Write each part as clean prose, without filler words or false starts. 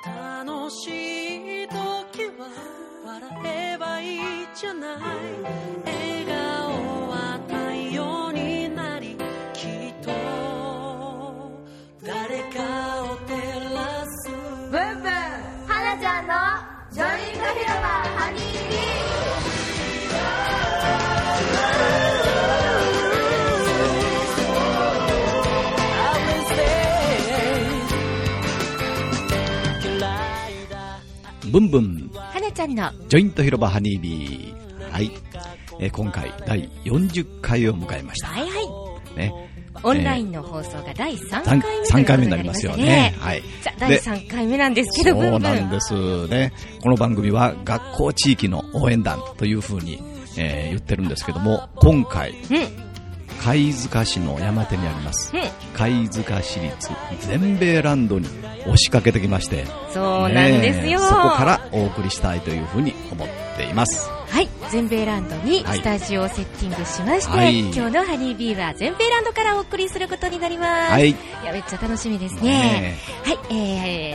楽しい時は笑えばいいじゃない。笑顔は太陽になり、きっと誰かを照らす。 ブンブン花ちゃんのジョイント広場ハニービー。 ブンブン花ちゃんのジョイント広場ハニービー。はい、今回第40回を迎えました。 はいはいね、 オンラインの放送が第3回目ということ 3回目になりますよね。はい。 さあ第3回目なんですけど、 そうなんですね。この番組は学校地域の応援団というふうに、言ってるんですけども、今回、貝塚市の山手にあります、貝塚市立全米ランドに押しかけてきまして、 そうなんですよ、 そこからお送りしたいというふうに思っています。 はい、全米ランドにスタジオをセッティングしまして、今日のハニービーは全米ランドからお送りすることになります。いや、めっちゃ楽しみですね。はい、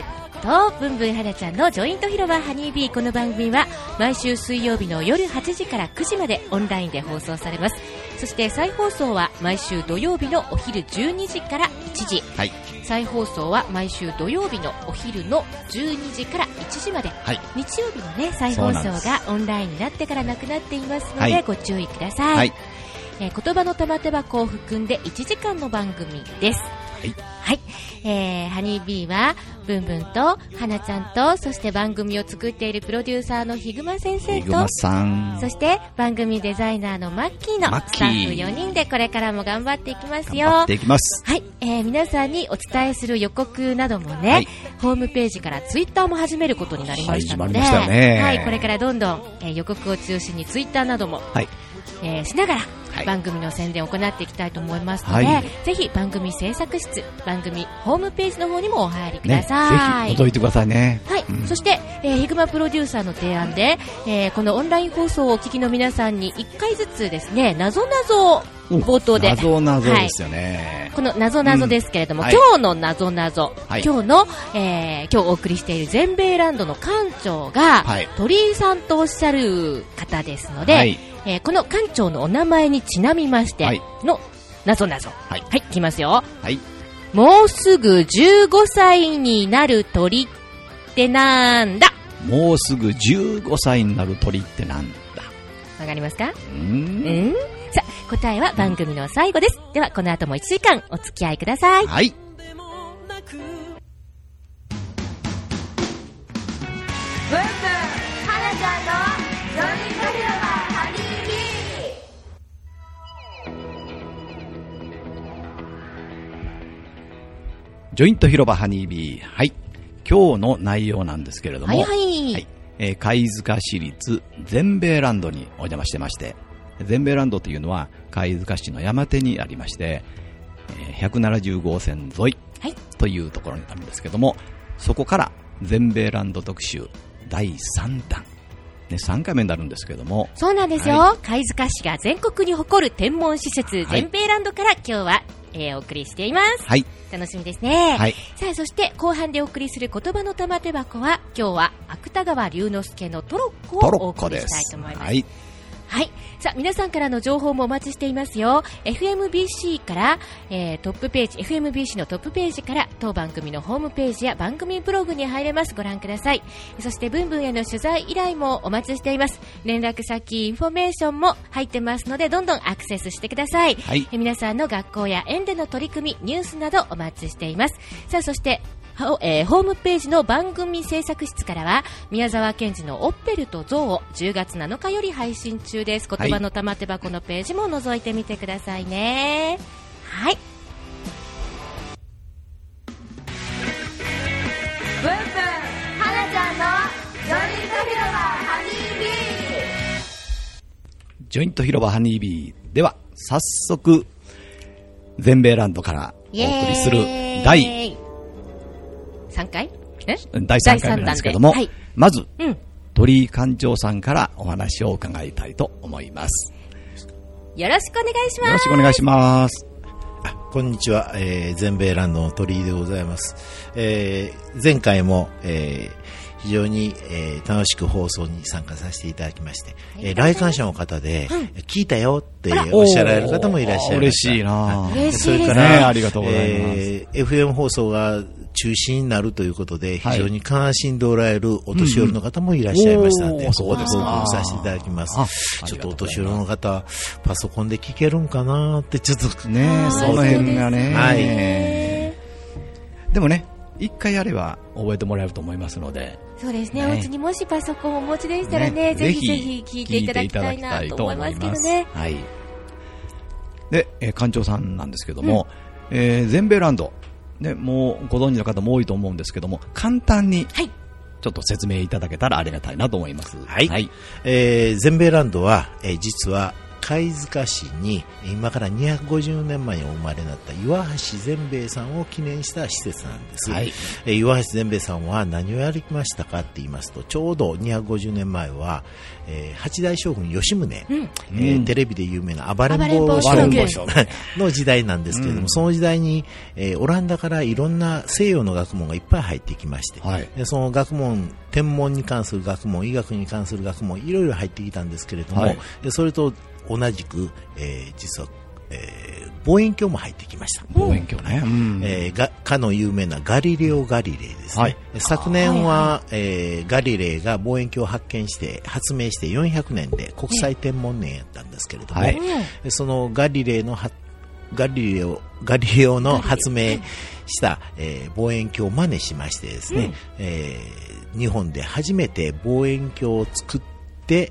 ブンブン花ちゃんのジョイント広場ハニービー。この番組は毎週水曜日の夜8時から9時までオンラインで放送されます。そして再放送は毎週土曜日のお昼12時から1時、再放送は毎週土曜日のお昼の12時から1時まで、日曜日のね再放送がオンラインになってからなくなっていますので、ご注意ください。言葉の玉手箱を含んで1時間の番組です。はい、ハニービーはブンブンと花ちゃんと、そして番組を作っているプロデューサーのヒグマ先生と、そして番組デザイナーのマッキーのスタッフ4人でこれからも頑張っていきますよ。 頑張っていきます。 はい、皆さんにお伝えする予告などもね、ホームページからツイッターも始めることになりましたので、これからどんどん、予告を中心にツイッターなども、しながら番組の宣伝を行っていきたいと思いますので、ぜひ番組制作室、番組ホームページの方にもお入りください。 ぜひ覗いてくださいね。 そしてヒグマプロデューサーの提案で、このオンライン放送をお聞きの皆さんに1回ずつですね、なぞなぞを冒頭で、 なぞなぞですよね。 このなぞなぞですけれども、今日のなぞなぞ、今日お送りしている全米ランドの館長が、鳥居さんとおっしゃる方ですので、この館長のお名前にちなみましてのなぞなぞ、いきますよ。もうすぐ15歳になる鳥ってなんだ。 もうすぐ15歳になる鳥ってなんだ。 わかりますか？さあ、答えは番組の最後です。ではこの後も1時間お付き合いください。 ブンブン花ちゃんのジョイント広場ハニービー。ジョイント広場ハニービー。今日の内容なんですけれども、貝塚市立全米ランドにお邪魔してまして、全米ランドというのは貝塚市の山手にありまして、170号線沿いというところになるんですけども、そこから全米ランド特集第3弾、3回目になるんですけども、そうなんですよ、 貝塚市が全国に誇る天文施設、全米ランドから今日は、お送りしています。楽しみですね。さあ、そして後半でお送りする言葉の玉手箱は、今日は芥川龍之介のトロッコをお送りしたいと思います。さあ、皆さんからの情報もお待ちしていますよ。FMBC から、トップページ、FMBC のトップページから当番組のホームページや番組ブログに入れます。ご覧ください。そしてブンブンへの取材依頼もお待ちしています。連絡先、インフォメーションも入ってますので、どんどんアクセスしてください。皆さんの学校や園での取り組み、ニュースなどお待ちしています。さあ、そしてホームページの番組制作室からは宮沢賢治のオッペルとゾウを10月7日より配信中です。言葉の玉手箱のページも覗いてみてくださいね。 ブンブン花ちゃんのジョイント広場ハニービー。 ジョイント広場ハニービーでは早速全米ランドからお送りする第 3回第3回目なんですけども、まず、鳥居館長さんからお話を伺いたいと思います。 よろしくお願いします。 よろしくお願いします。 こんにちは、全米ランドの鳥居でございます。前回も、非常に、楽しく放送に参加させていただきまして、来館者の方で、聞いたよっておっしゃられる方もいらっしゃいました。 嬉しいな。 それから、 ありがとうございます。 FM 放送が中止になるということで、非常に悲しんでおられるお年寄りの方もいらっしゃいましたので、 そうです報告させていただきます。ちょっとお年寄りの方、パソコンで聞けるんかなってちょっとね、その辺がね。はい。でもね、一回やれば覚えてもらえると思いますので。 そうですね。お家にもしパソコンをお持ちでしたらね、ぜひぜひ聞いていただきたいなと思いますけどね。 はい。で、館長さんなんですけども、全米ランド、ね、もうご存知の方も多いと思うんですけども、簡単にちょっと説明いただけたらありがたいなと思います。 はい。はい、全米ランドは、実は貝塚市に今から250年前にお生まれになった岩橋善兵衛さんを記念した施設なんです。はい、岩橋善兵衛さんは何をやりましたかって言いますと、ちょうど250年前は、八代将軍吉宗、テレビで有名な暴れん坊将軍の時代なんですけれども、その時代に、オランダからいろんな西洋の学問がいっぱい入ってきまして、でその学問、天文に関する学問、医学に関する学問、いろいろ入ってきたんですけれども、でそれと同じく、実は、望遠鏡も入ってきました。 望遠鏡ね。 かの有名なガリレオ・ガリレイですね。昨年は、ガリレイが望遠鏡を発明して400年で国際天文年やったんですけれども、そのガリレオの発明した、望遠鏡を真似しましてですね、日本で初めて望遠鏡を作って、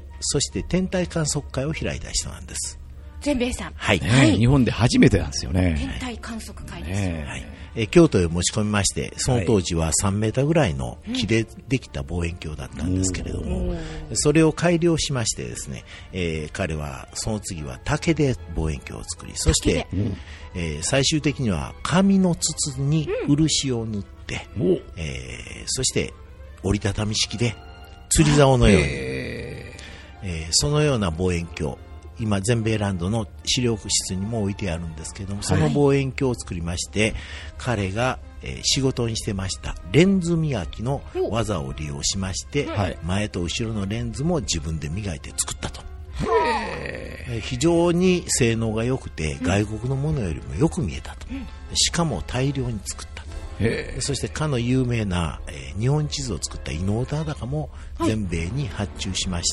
そして天体観測会を開いた人なんです。 善兵衛さん。 はい。日本で初めてなんですよね。 天体観測会ですよ。はい。 京都へ持ち込みまして、その当時は3メーターぐらいの木でできた望遠鏡だったんですけれども、それを改良しましてですね、彼はその次は竹で望遠鏡を作り、そして、最終的には紙の筒に漆を塗って、そして折りたたみ式で釣り竿のように、そのような望遠鏡、今全米ランドの資料室にも置いてあるんですけども、その望遠鏡を作りまして、彼が、仕事にしてましたレンズ磨きの技を利用しまして、前と後ろのレンズも自分で磨いて作ったと。非常に性能が良くて、外国のものよりもよく見えたと。しかも大量に作ったと。そしてかの有名な、日本地図を作った伊能忠敬も全米に発注しまして、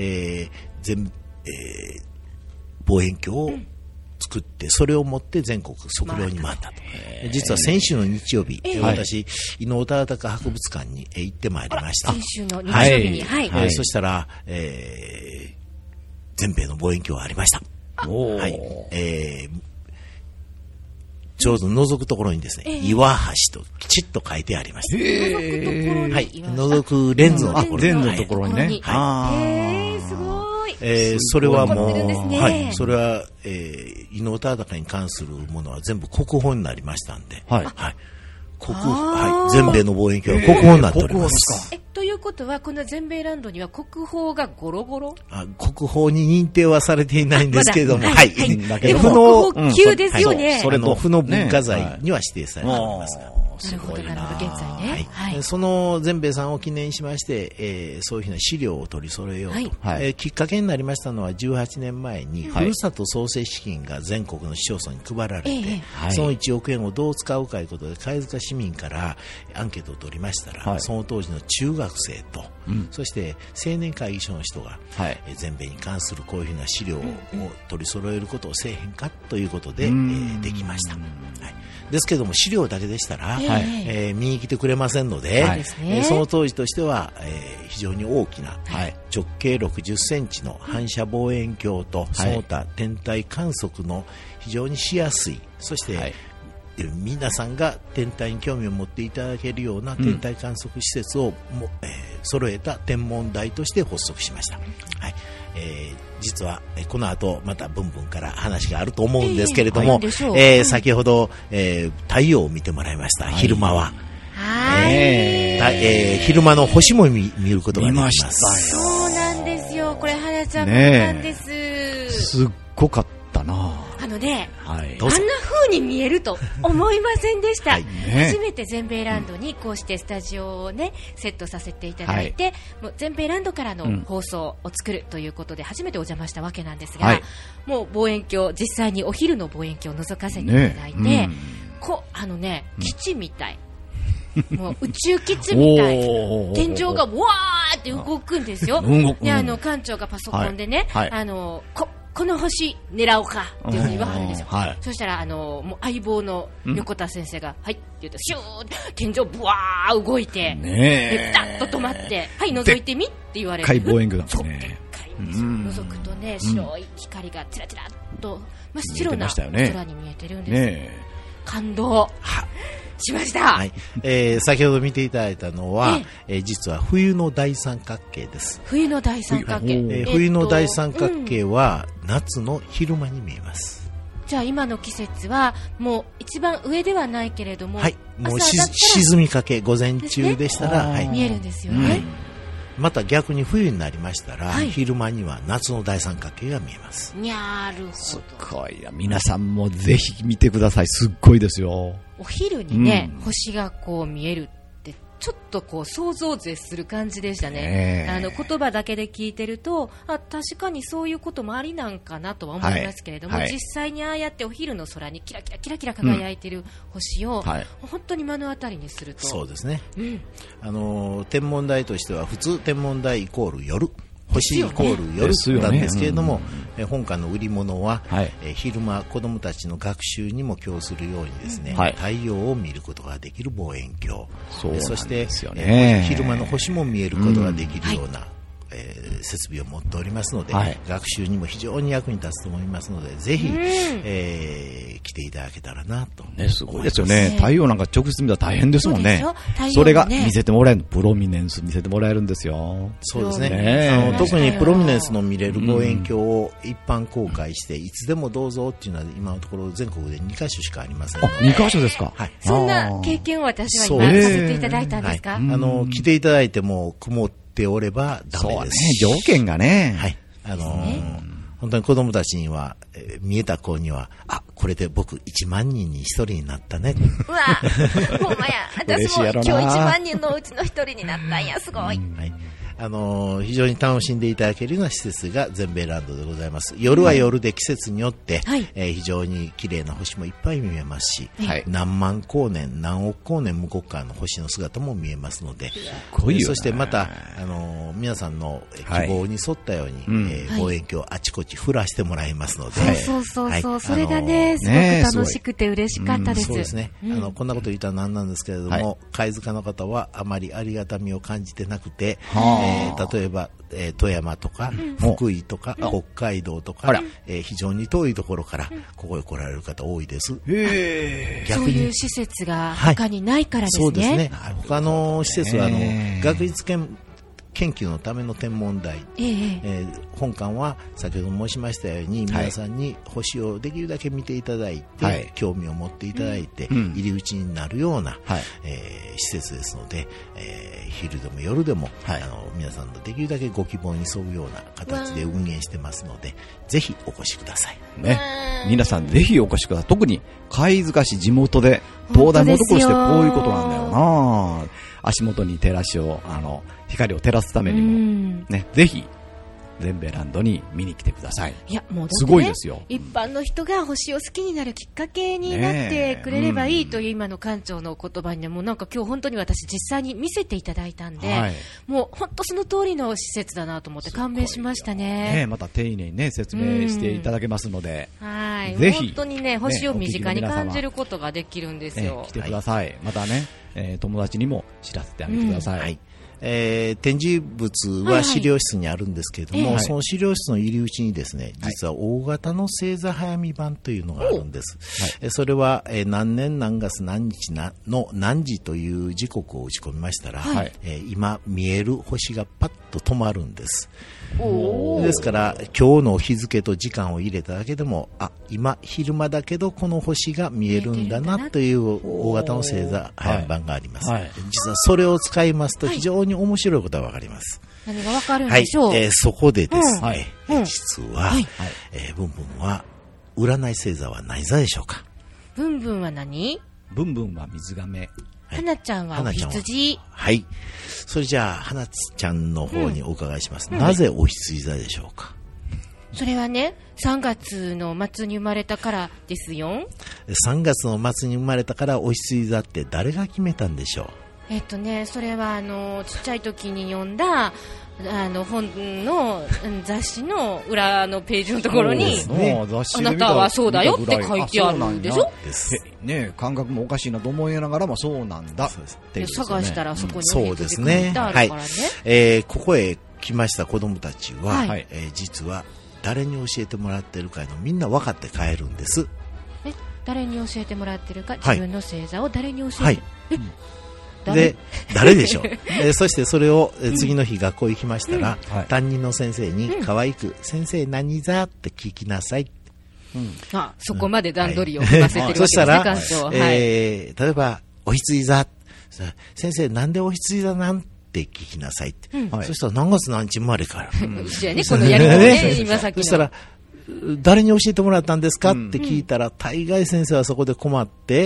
望遠鏡を作って、それを持って全国測量に回ったと。実は先週の日曜日、私、伊能忠敬博物館に行ってまいりました。 先週の日曜日に。 そしたら、全米の望遠鏡がありました。ちょうど覗くところにですね、岩橋ときちっと書いてありました。覗くレンズのところに。 レンズのところにね。 すごい。 それはもう、それは、伊能忠敬に関するものは全部国宝になりましたんで、全米の望遠鏡は国宝になっております。 ということは、この全米ランドには国宝がゴロゴロ？ 国宝に認定はされていないんですけれども、 国宝級ですよね。 それの不の文化財には指定されておりますが。 なるほど、なるほど、現在ね。 その全兵衛さんを記念しまして、そういうふうな資料を取り揃えようと。きっかけになりましたのは、18年前に、ふるさと創生資金が全国の市町村に配られて、その1億円をどう使うかということで、貝塚市民からアンケートを取りましたら、その当時の中学生と、そして青年会議所の人が、全米に関するこういうふうな資料を取り揃えることをせえへんかということで、できました。ですけども、資料だけでしたら、見に来てくれませんので、その当時としては、非常に大きな、直径60センチの反射望遠鏡と、その他天体観測の非常にしやすい、そして、皆さんが天体に興味を持っていただけるような天体観測施設を揃えた天文台として発足しました。実はこの後またブンブンから話があると思うんですけれども、先ほど、太陽を見てもらいました。昼間は、昼間の星も見ることができます。 そうなんですよ。これはやちゃんもなんです。 すっごかったな。 ね、あんな風に見えると思いませんでした。初めて全米ランドにこうしてスタジオをね、セットさせていただいて、もう全米ランドからの放送を作るということで初めてお邪魔したわけなんですが、もう望遠鏡、実際にお昼の望遠鏡を覗かせていただいて、基地みたい。もう宇宙基地みたい。天井がわーって動くんですよ。で、館長がパソコンでね、この星狙おうかっていうふうに言わはるんですよ。そしたらもう相棒の横田先生がはいって言うとシューッ天井ブワー動いて、でピタッと止まってはい覗いてみって言われて、 望遠鏡だもんね。 覗くとね、白い光がチラチラっと真っ白な空に見えてるんです。感動しました。 先ほど見ていただいたのは、実は冬の大三角形です。 冬の大三角形。 冬の大三角形は夏の昼間に見えます。 じゃあ今の季節はもう一番上ではないけれども、 もう沈みかけ午前中でしたら、 見えるんですよね。 また逆に冬になりましたら、昼間には夏の大三角形が見えます。 なるほど。 すごい。皆さんもぜひ見てください。すっごいですよ。 お昼にね、星がこう見えるってちょっとこう想像を絶する感じでしたね。言葉だけで聞いてると確かにそういうこともありなんかなとは思いますけれども、実際にああやってお昼の空にキラキラキラキラ輝いてる星を、本当に目の当たりにすると、 そうですね、天文台としては普通天文台イコール夜、星イコール夜なんですけれども、本館の売り物は、昼間子どもたちの学習にも供するようにですね、太陽を見ることができる望遠鏡、そして昼間の星も見えることができるような、設備を持っておりますので、学習にも非常に役に立つと思いますので、ぜひ、来ていただけたらなと。 すごいですよね。太陽なんか直接見たら大変ですもんね。それが見せてもらえる、プロミネンス見せてもらえるんですよ。 そうですね。特にプロミネンスの見れる望遠鏡を一般公開して、いつでもどうぞっていうのは今のところ全国で2カ所しかありません。 2カ所ですか。 そんな経験を私は今させていただいたんですか。 来ていただいても曇っておればダメです。 条件がね。 本当に子供たちには、見えた子には、これで僕1万人に1人になったね。 うわ、ほんまや。私も今日1万人のうちの1人になったんや、すごい。 非常に楽しんでいただけるような施設が全米ランドでございます。夜は夜で季節によって、非常に綺麗な星もいっぱい見えますし、何万光年何億光年向こう側の星の姿も見えますので、そしてまた皆さんの希望に沿ったように、望遠鏡をあちこち振らしてもらいますので、 それがねすごく楽しくて嬉しかったです。 そうですね。こんなこと言ったらなんなんですけれども、貝塚の方はあまりありがたみを感じてなくて、例えば、富山とか、福井とか、北海道とか、非常に遠いところからここへ来られる方多いです。 そういう施設が他にないからですね。 そうですね。他の施設は学術研究のための天文台、本館は先ほど申しましたように、皆さんに星をできるだけ見ていただいて、興味を持っていただいて、入り口になるような、施設ですので、昼でも夜でも、皆さんのできるだけご希望に沿うような形で運営してますので、ぜひお越しください。 皆さんぜひお越しください。特に貝塚市地元で東大元としてこういうことなんだよな。足元に照らしを光を照らすためにもね、ぜひ全米ランドに見に来てください。 いやもうだって、 すごいですよ。 一般の人が星を好きになるきっかけになってくれればいいという今の館長の言葉にもなんか今日本当に私実際に見せていただいたんで、もう本当その通りの施設だなと思って感銘しましたね。 また丁寧にね説明していただけますので、ぜひ本当にね星を身近に感じることができるんですよ。 来てください。またね、友達にも知らせてあげてください。 展示物は資料室にあるんですけれども、その資料室の入り口にですね、実は大型の星座早見版というのがあるんです。それは、何年何月何日の何時という時刻を打ち込みましたら、今見える星がパッと止まるんです。ですから今日の日付と時間を入れただけでも、今昼間だけどこの星が見えるんだなという大型の星座早見版があります。実はそれを使いますと非常に面白いことがわかります。 何がわかるんでしょう。 そこでですね、実は、ブンブンは占い星座は何座でしょうか？ ブンブンは何？ ブンブンは水亀。 花ちゃんはお羊。 はい。それじゃあ、花ちゃんの方にお伺いします。なぜお羊座でしょうか？ それはね、3月の末に生まれたからですよ。 3月の末に生まれたからお羊座って誰が決めたんでしょう？ それはちっちゃい時に読んだ本の雑誌の裏のページのところに、あなたはそうだよって書いてあるんでしょ。 ね、感覚もおかしいなと思いながらもそうなんだっていう、ね、 探したらそこにそうですね。はい。ここへ来ました子供たちは、はい、実は誰に教えてもらってるかのみんな分かって帰るんです。 誰に教えてもらってるか、自分の星座を誰に教えて、はい、 で、誰でしょう。そしてそれを次の日学校行きましたら、担任の先生に可愛く、先生何座って聞きなさい。 そこまで段取りを踏ませてるわけですね、館長。 例えば、お羊座。先生なんでお羊座なんて聞きなさいって。そしたら何月何日生まれから。 一緒やね、このやり方ね、今さっきの。 そしたら、誰に教えてもらったんですかって聞いたら、大概先生はそこで困って、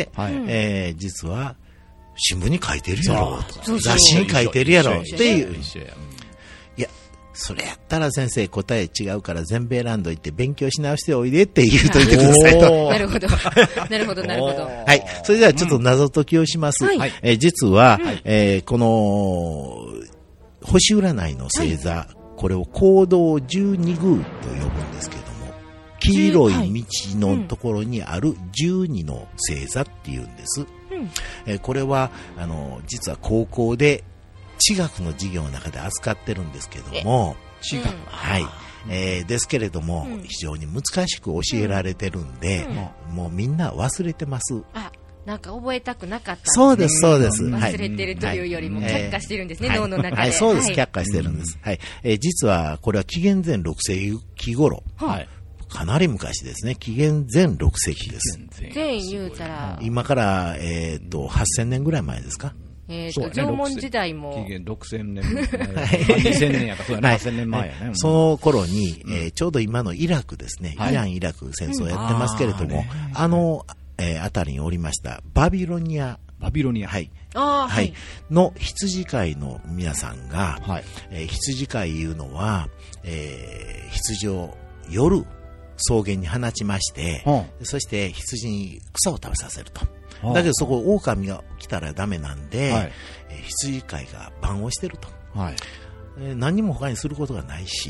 実は、新聞に書いてるやろと、雑誌に書いてるやろっていう。いや、それやったら先生答え違うから全米ランド行って勉強し直しておいでって言うといてくださいと。 なるほど。なるほど、なるほど。 はい。それではちょっと謎解きをします。実は、この、星占いの星座、これを行動12宮と呼ぶんですけども、黄色い道のところにある12の星座っていうんです。これは実は高校で地学の授業の中で扱ってるんですけども、はい、ですけれども、非常に難しく教えられてるんで、もうみんな忘れてます。 なんか覚えたくなかったんですね。 そうです、そうです。 忘れてるというよりも却下してるんですね、脳の中で。 はい、そうです、却下してるんです。はい。実はこれは紀元前6世紀頃。はい。かなり昔ですね。紀元前6世紀です。 前言うたら。 今から、8000年ぐらい前ですか？ 縄文時代も。 紀元6000年前。2000年やから、そうやね。8000年前やね。 その頃に、ちょうど今のイラクですね。イラン・イラク戦争やってますけれども、あたりにおりました、バビロニア。 はい。 はい。の羊飼いの皆さんが、羊飼いいうのは、羊を夜、草原に放ちまして、そして羊に草を食べさせると。だけどそこ狼が来たらダメなんで、羊飼いが番をしてると。何にも他にすることがないし、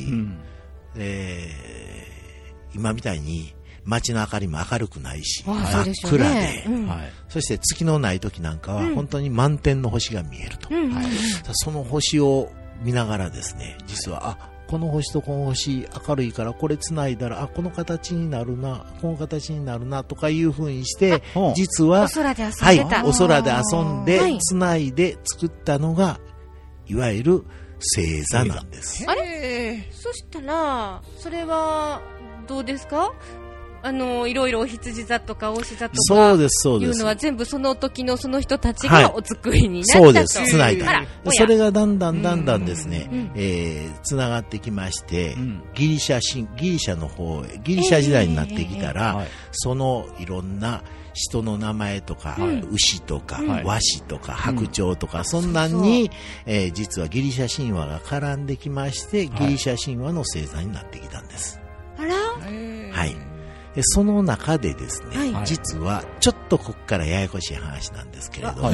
今みたいに街の明かりも明るくないし、真っ暗で、そして月のない時なんかは本当に満天の星が見えると。その星を見ながらですね、実は、この星とこの星明るいからこれ繋いだらこの形になるな、この形になるなとかいう風にして実はお空で遊んでた、 お空で遊んで繋いで作ったのがいわゆる星座なんです。 あれ？そしたらそれはどうですか？いろいろお羊座とかお牛座とかいうのは全部その時のその人たちがお作りになったと。 そうです、つないだ。それがだんだんですね、つながってきまして、ギリシャ時代になってきたら、そのいろんな人の名前とか、牛とか、和紙とか、白鳥とか、そんなんに、実はギリシャ神話が絡んできまして、ギリシャ神話の星座になってきたんです。 あら？ はい。その中でですね、実はちょっとここからややこしい話なんですけれども、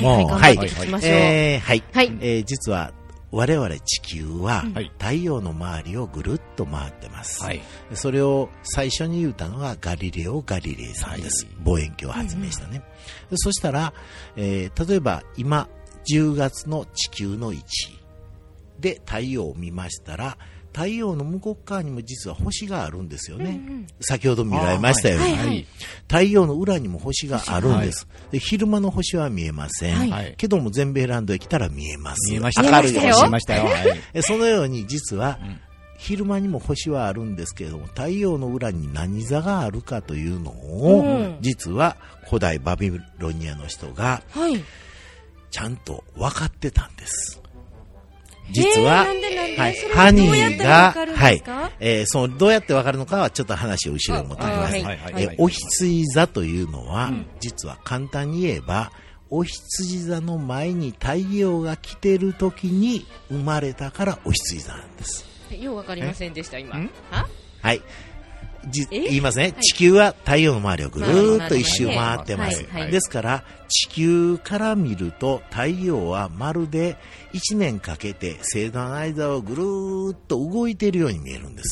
実は我々地球は太陽の周りをぐるっと回ってます。それを最初に言ったのがガリレオ・ガリレイさんです。望遠鏡を発明したね。そしたら、例えば今10月の地球の位置で太陽を見ましたら、太陽の向こう側にも実は星があるんですよね。先ほど見られましたように、太陽の裏にも星があるんです。で、昼間の星は見えません。けども全米ランドへ来たら見えます。 見えました。 明るい星見ましたよ。 そのように実は、昼間にも星はあるんですけれども、太陽の裏に何座があるかというのを、実は古代バビロニアの人がちゃんと分かってたんです。 実は、ハニーが、どうやってわかるのかはちょっと話を後ろに持ってきます。お羊座というのは、実は簡単に言えば、お羊座の前に太陽が来てる時に生まれたからお羊座なんです。 ようわかりませんでした、今。 はい。言いますね。地球は太陽の周りをぐるーっと一周回ってます。ですから、地球から見ると太陽はまるで1年かけて星座の間をぐるーっと動いているように見えるんです。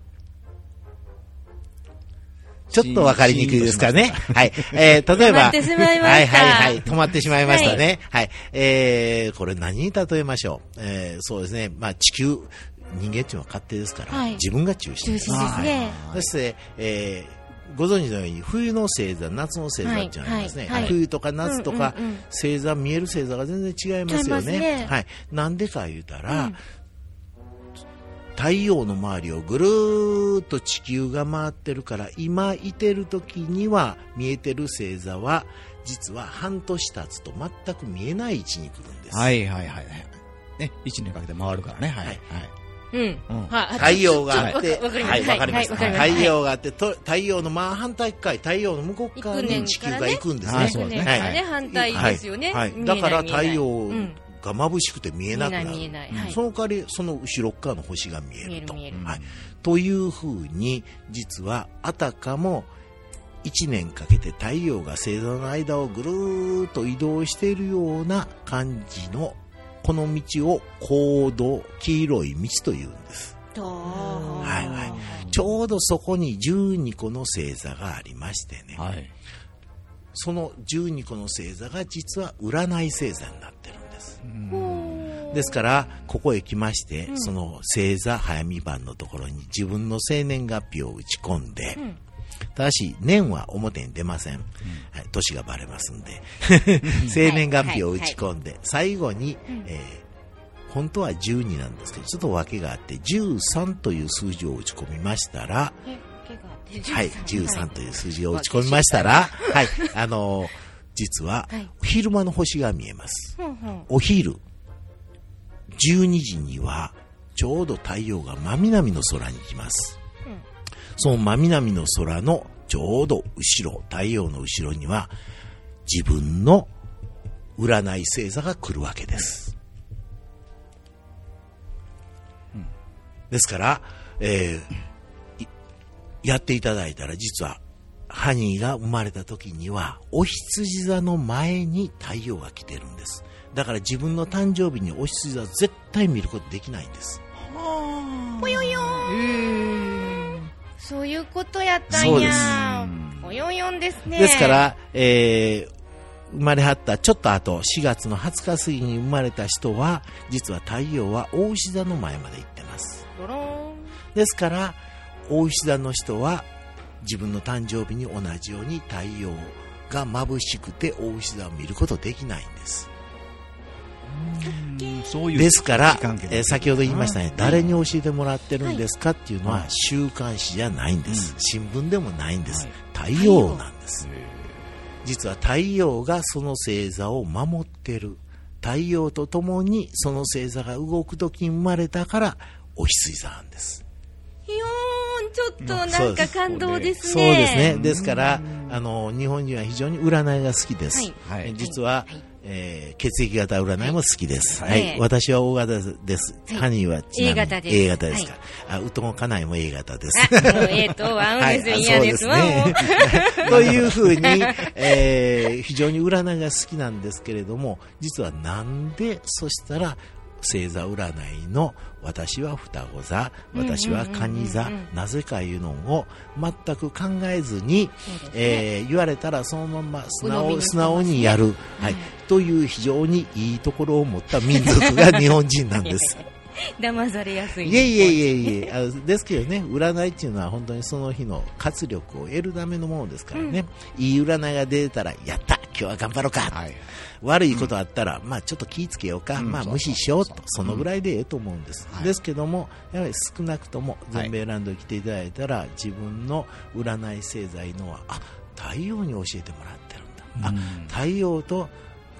ちょっとわかりにくいですかね。はい。例えば。止まってしまいました。 止まってしまいましたね。はい。これ何に例えましょう。そうですね。地球、人間っていうのは勝手ですから、自分が中心です。 中心ですね。 そして、ご存知のように冬の星座、夏の星座っていうのがありますね。冬とか夏とか、星座、見える星座が全然違いますよね。はい。なんでか言うたら、太陽の周りをぐるーっと地球が回ってるから、今いてる時には見えてる星座は、実は半年経つと全く見えない位置に来るんです。 はいはいはい。ね、1年かけて回るからね。はい。 太陽があって、 わかりました。 太陽があって、太陽の真反対側、太陽の向こう側に地球が行くんですね。 そうですね。反対ですよね。 だから太陽が眩しくて見えなくなる。その代わり、その後ろ側の星が見えると。というふうに、実はあたかも1年かけて太陽が星座の間をぐるーっと移動しているような感じのこの道を黄土、黄色い道というんです。ちょうどそこに12個の星座がありましてね。その12個の星座が実は占い星座になってるんです。ですから、ここへ来まして、その星座早見版のところに自分の生年月日を打ち込んで、ただし、年は表に出ません。年がバレますんで。生年月日を打ち込んで、最後に、本当は12なんですけど、ちょっと訳があって、13という数字を打ち込みましたら、13という数字を打ち込みましたら、実は、昼間の星が見えます。お昼、12時には、ちょうど太陽が真南の空に来ます。その真南の空のちょうど後ろ、太陽の後ろには自分の占い星座が来るわけです。ですから、やっていただいたら実はハニーが生まれた時にはお羊座の前に太陽が来てるんです。だから自分の誕生日にお羊座絶対見ることできないんです。 ぽよよそういうことやったんや。およよんですね。 ですから、生まれはったちょっと後、4月の20日過ぎに生まれた人は、実は太陽は大牛座の前まで行ってます。ですから、大牛座の人は、自分の誕生日に同じように太陽が眩しくて大牛座を見ることできないんです。ですから、先ほど言いましたね、誰に教えてもらってるんですかっていうのは週刊誌じゃないんです。新聞でもないんです。太陽なんです。実は太陽がその星座を守ってる。太陽とともにその星座が動くときに生まれたからお羊座なんです。 ちょっとなんか感動ですね。 そうですね。ですから、日本人は非常に占いが好きです。実は、血液型占いも好きです。私は O 型です。ハニーはちなみに A 型ですか。うともかなりも A 型です。 A とは合うんですよ。嫌ですわ。 というふうに、非常に占いが好きなんですけれども、実はなんで、そしたら、星座占いの私は双子座、私は蟹座、なぜかいうのを全く考えずに、言われたらそのまま素直にやる、という非常にいいところを持った民族が日本人なんです。 騙されやすい。 いえですけどね、占いっていうのは本当にその日の活力を得るためのものですからね、いい占いが出たらやった、今日は頑張ろうか、悪いことあったら、ちょっと気ぃつけようか、無視しようと、そのぐらいでええと思うんです。ですけども、やはり少なくとも全米ランドに来ていただいたら、自分の占い星座のは、太陽に教えてもらってるんだ。太陽と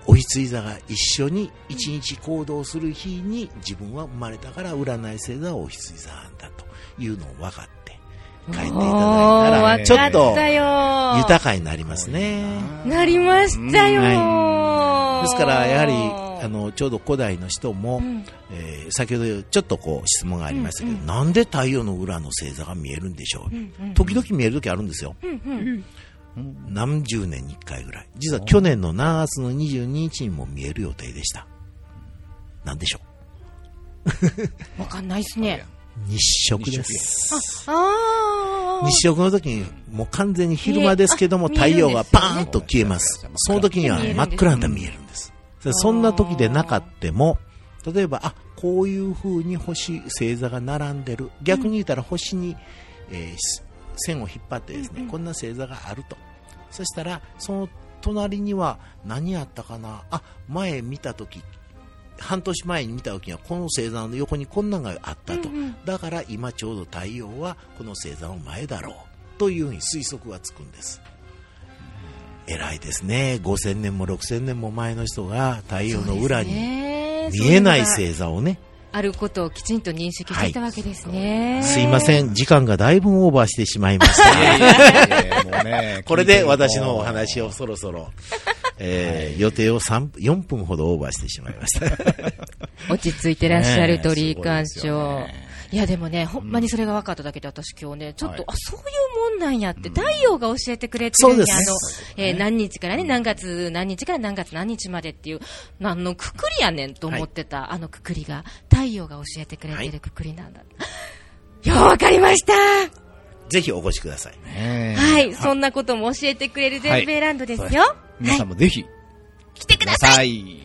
お羊座が一緒に一日行動する日に自分は生まれたから占い星座はお羊座なんだというのを分かって書いていただいたらちょっと豊かになりますね。 なりましたよ、 はい、ですからやはりちょうど古代の人も、先ほどちょっとこう質問がありましたけど、なんで太陽の裏の星座が見えるんでしょう、時々見える時あるんですよ、何十年に1回ぐらい。実は去年の7月の22日にも見える予定でした。なんでしょうわかんないですね。 日食です。日食の時にもう完全に昼間ですけども、太陽がパーンと消えます。その時には真っ暗な見えるんです。そんな時でなかっても、例えばこういう風に星座が並んでる、逆に言ったら星に、線を引っ張ってですね、こんな星座があると。そしたらその隣には何あったかな、前見た時、半年前に見た時にはこの星座の横にこんなのがあったと、だから今ちょうど太陽はこの星座の前だろうというふうに推測がつくんです。偉いですね。5000年も6000年も前の人が太陽の裏に見えない星座をね、 あることをきちんと認識してたわけですね。 すいません、時間がだいぶオーバーしてしまいましたこれで私のお話をそろそろ、予定を4分ほどオーバーしてしまいました落ち着いてらっしゃる鳥居館長、いやでもね、ほんまにそれが分かっただけで私今日ね、ちょっと、そういうもんなんやって、太陽が教えてくれてるんや、何日からね、何月何日から何月何日までっていう、何のくくりやねんと思ってた、くくりが、太陽が教えてくれてるくくりなんだ。よう分かりました。 ぜひお越しください。 はい、そんなことも教えてくれる全米ランドですよ。 皆さんもぜひ、 来てください。 ブン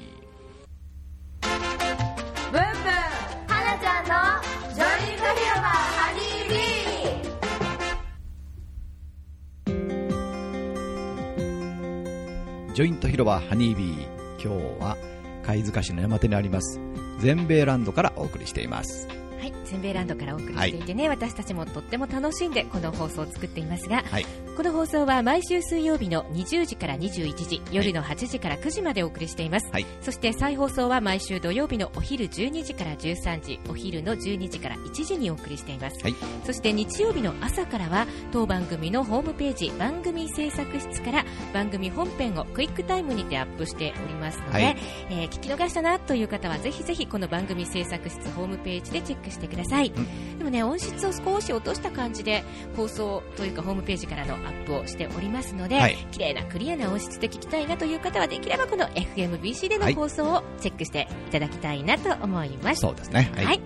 ブン、はなちゃんのジョイント広場ハニービー。ジョイント広場ハニービー、今日は貝塚市の山手にあります全米ランドからお送りしています。 はい、全米ランドからお送りしていてね、私たちもとっても楽しんでこの放送を作っていますが、この放送は毎週水曜日の20時から21時、夜の8時から9時までお送りしています。そして再放送は毎週土曜日のお昼12時から13時、お昼の12時から1時にお送りしています。そして日曜日の朝からは当番組のホームページ番組制作室から番組本編をクイックタイムにてアップしておりますので、聞き逃したなという方はぜひぜひこの番組制作室ホームページでチェックしてください。でもね、音質を少し落とした感じで放送というかホームページからのアップをしておりますので、綺麗なクリアな音質で聞きたいなという方はできればこの FMBC での放送をチェックしていただきたいなと思います。 そうですね。 ブンブン、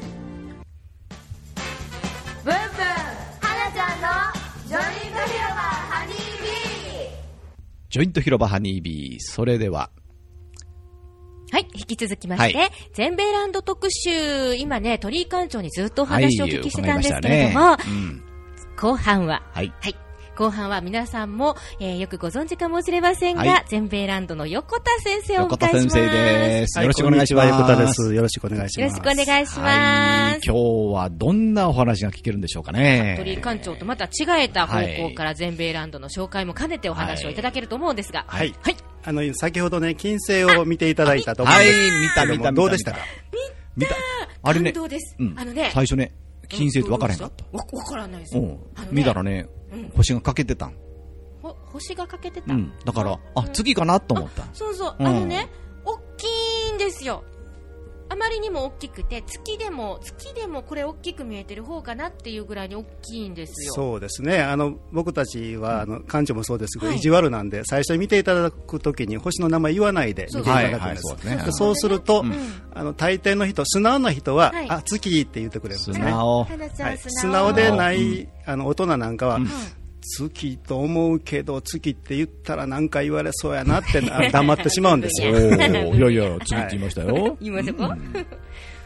はなちゃんのジョイント広場ハニービー。 ジョイント広場ハニービー、それでははい、引き続きまして、全米ランド特集、今ね、鳥居館長にずっとお話をお聞きしてたんですけれども、後半は、後半は皆さんも、よくご存知かもしれませんが、全米ランドの横田先生をお迎えします。 横田先生です。よろしくお願いします。 横田です。よろしくお願いします。 よろしくお願いします。 今日はどんなお話が聞けるんでしょうかね。 鳥居館長とまた違えた方向から全米ランドの紹介も兼ねてお話をいただけると思うんですが。 先ほどね、金星を見ていただいたと思うんですけど、見た。どうでしたか？ 見た。あれね、感動です。 最初ね、金星って分からへんかった。 分からないです。 見たらね、星が欠けてたん。 星が欠けてた。 だから、月かなと思った。 そうそう、大きいんですよ。あまりにも大きくて、月でもこれ大きく見えてる方かなっていうぐらいに大きいんですよ。 そうですね。僕たちは館長もそうですけど、意地悪なんで最初に見ていただくときに星の名前言わないで見ていただくんです。そうすると、大抵の人、素直な人は、月って言ってくれるんですね。素直でない大人なんかは、月と思うけど月って言ったら何か言われそうやなって黙ってしまうんですよ。 いやいや、月って言いましたよ。 言いましたか？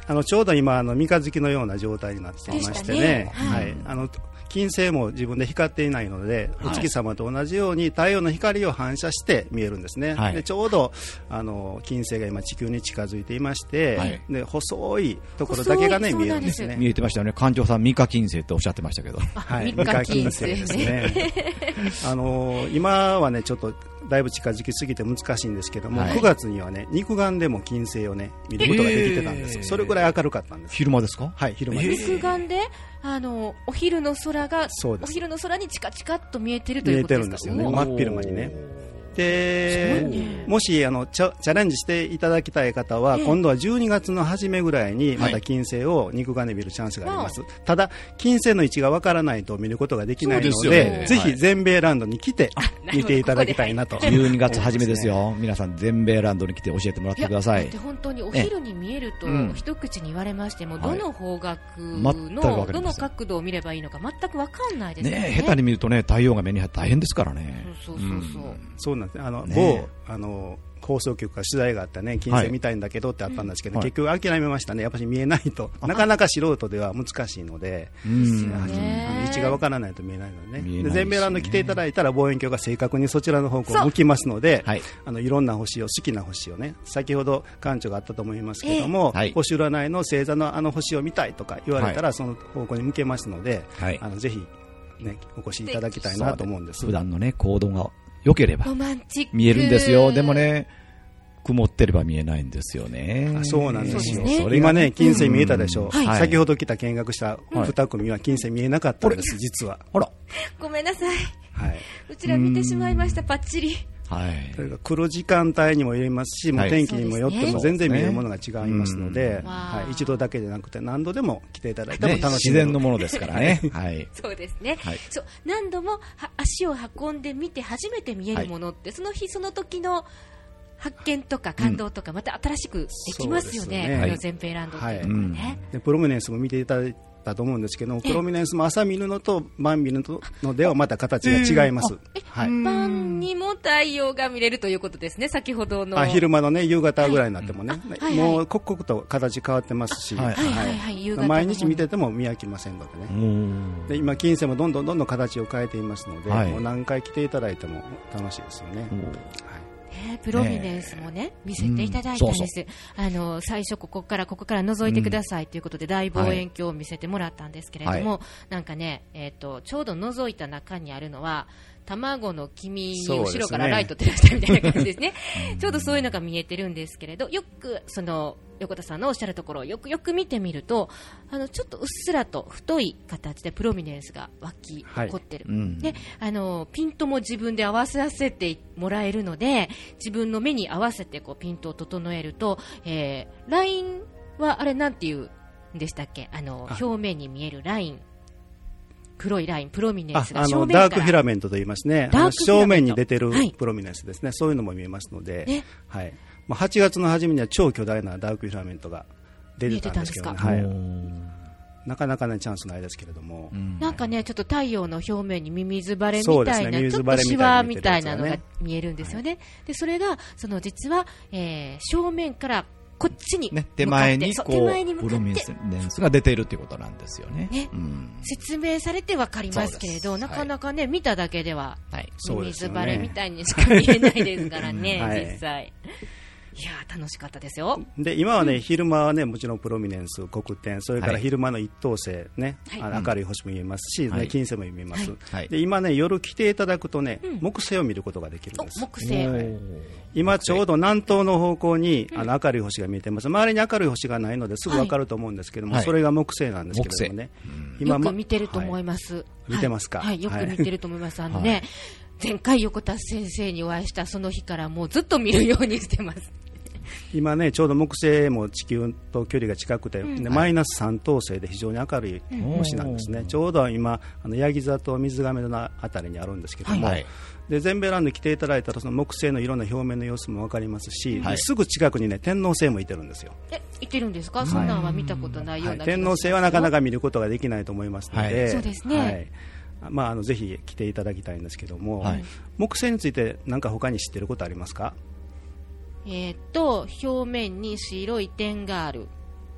ちょうど今三日月のような状態になっていましてね、はい、金星も自分で光っていないので、お月様と同じように太陽の光を反射して見えるんですね、はい、でちょうど金星が今地球に近づいていまして、はい、で細いところだけがね見えるんですね。 見えてましたよね。館長さん三日金星っておっしゃってましたけど、 はい、三日金星ですね今はねちょっとだいぶ近づきすぎて難しいんですけども、はい、9月にはね肉眼でも金星をね見ることができてたんです、それぐらい明るかったんです。 昼間ですか？ はい、昼間です。 肉眼でお昼の空がお昼の空にチカチカっと見えてるということですか？ 見えてるんですよね、真っ昼間にね。で、もしチャレンジしていただきたい方は、今度は12月の初めぐらいにまた金星を肉眼で見るチャンスがあります、ただ金星の位置がわからないと見ることができないの で、ぜひ全米ランドに来て見ていただきたいなと。 12月初めですよ。皆さん全米ランドに来て教えてもらってください。 本当にお昼に見えると一口に言われましても、どの方角のどの角度を見ればいいのか全くわかんないですよね。 下手に見るとね、太陽が目に入って大変ですからね。 そうなんです。某放送局から取材があったね、金星見たいんだけどってあったんですけど、結局諦めましたね。やっぱり見えないとなかなか素人では難しいので、位置がわからないと見えないのでね。で全米ランド来ていただいたら望遠鏡が正確にそちらの方向を向きますので、いろんな星を、好きな星をね、先ほど館長があったと思いますけども、星占いの星座の星を見たいとか言われたら、その方向に向けますので、ぜひね、お越しいただきたいなと思うんです。 普段のね行動が良ければ見えるんですよ。でもね、曇ってれば見えないんですよね。 そうなんですよ。今ね、金星見えたでしょう。先ほど来た見学した2組は金星見えなかったんです、実は。 ごめんなさい。うちら見てしまいました、パッチリ。 それが来る時間帯にもよりますし、天気にもよっても全然見えるものが違いますので、一度だけでなくて何度でも来ていただいても楽しい、 自然のものですからね。 そうですね。何度も足を運んでみて初めて見えるものって、その日その時の発見とか感動とかまた新しくできますよね。この全米ランドっていうのはね。 プロミネンスも見ていただいたと思うんですけど、プロミネンスも朝見るのと晩見るのではまた形が違います。 晩にも太陽が見れるということですね。先ほどの昼間のね、夕方ぐらいになってもね、もう刻々と形変わってますし、毎日見てても見飽きませんのでね。で今金星もどんどん形を変えていますので、もう何回来ていただいても楽しいですよね。 プロミネンスもね、見せていただいたんです。最初ここから覗いてくださいということで大望遠鏡を見せてもらったんですけれども、なんかね、ちょうど覗いた中にあるのは卵の黄身に後ろからライト照らしたみたいな感じですね。ちょうどそういうのが見えてるんですけれど、よくその横田さんのおっしゃるところをよく見てみると、ちょっとうっすらと太い形でプロミネンスが湧き起こってる、でピントも自分で合わせてもらえるので、自分の目に合わせてこうピントを整えると、ラインはあれなんていうんでしたっけ、表面に見えるライン、黒いライン、プロミネンスが正面からダークフィラメントと言いますね。正面に出てるプロミネンスですね。そういうのも見えますので、8月の初めには超巨大なダークフィラメントが出てたんですけどね。なかなかねチャンスないですけれども、 なんかねちょっと太陽の表面にミミズバレみたいな、ちょっとシワみたいなのが見えるんですよね。でそれが実は、正面からこっちに向かって、 手前にこうプロミネンスが出ているということなんですよね。 説明されて分かりますけれど、なかなかね見ただけではミミズバレみたいにしか見えないですからね、実際。いや楽しかったですよ。 で今はね、昼間はねもちろんプロミネンス、黒点、それから昼間の一等星ね、明るい星も見えますし、金星も見えます。で今ね夜来ていただくとね、木星を見ることができるんです。 木星、 今ちょうど南東の方向に明るい星が見えてます。周りに明るい星がないのですぐ分かると思うんですけども、それが木星なんですけれどもね、 よく見てると思います。 見てますか？ よく見てると思います。前回横田先生にお会いしたその日からもうずっと見るようにしてます。 今ねちょうど木星も地球と距離が近くて、マイナス3等星で非常に明るい星なんですね。ちょうど今ヤギ座と水亀のあたりにあるんですけども、で全米ランドに来ていただいたらその木星のいろんな表面の様子も分かりますし、すぐ近くにね天王星もいてるんですよ。 いてるんですか？そんなんは見たことないような気がしますよ。 天王星はなかなか見ることができないと思いますので、 そうですね。 ぜひ来ていただきたいんですけども、木星について何か他に知ってることありますか？ 表面に白い点がある。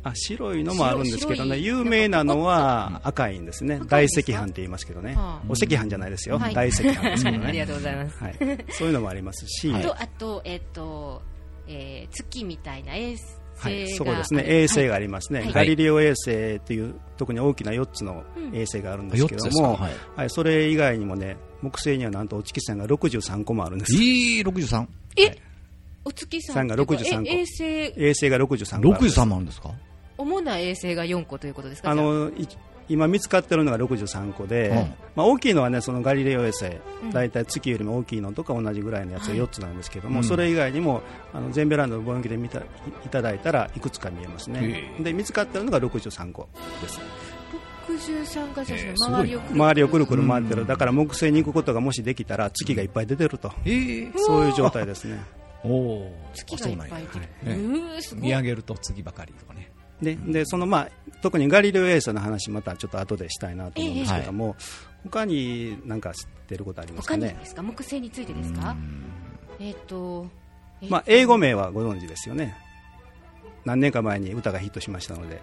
白いのもあるんですけどね、有名なのは赤いんですね。大赤飯って言いますけどね。お赤飯じゃないですよ。大赤飯ですけどね。 ありがとうございます。 そういうのもありますし、 あと月みたいな衛星が、 そうですね、衛星がありますね。ガリレオ衛星という特に大きな4つの衛星があるんですけども、それ以外にもね、木星にはなんとお月さんが63個もあるんです。 63？ お月さんが63個。衛星が63 個。63もあるんですか？ 主な衛星が4個ということですか？ 今見つかっているのが63個で、大きいのはね、そのガリレオ衛星、だいたい月よりも大きいのとか同じぐらいのやつが4つなんですけども、それ以外にも全米ランドの望遠鏡でいただいたらいくつか見えますね。で見つかっているのが63個です。 63が周りをくるくる回ってる。だから木星に行くことがもしできたら月がいっぱい出てると、そういう状態ですね。 月がいっぱい出る。 見上げると月ばかりとかね。 でその特にガリレオ衛星の話またちょっと後でしたいなと思うんですけども、他に何か知ってることありますかね？ 他にですか？木星についてですか？ 英語名はご存知ですよね。何年か前に歌がヒットしましたので、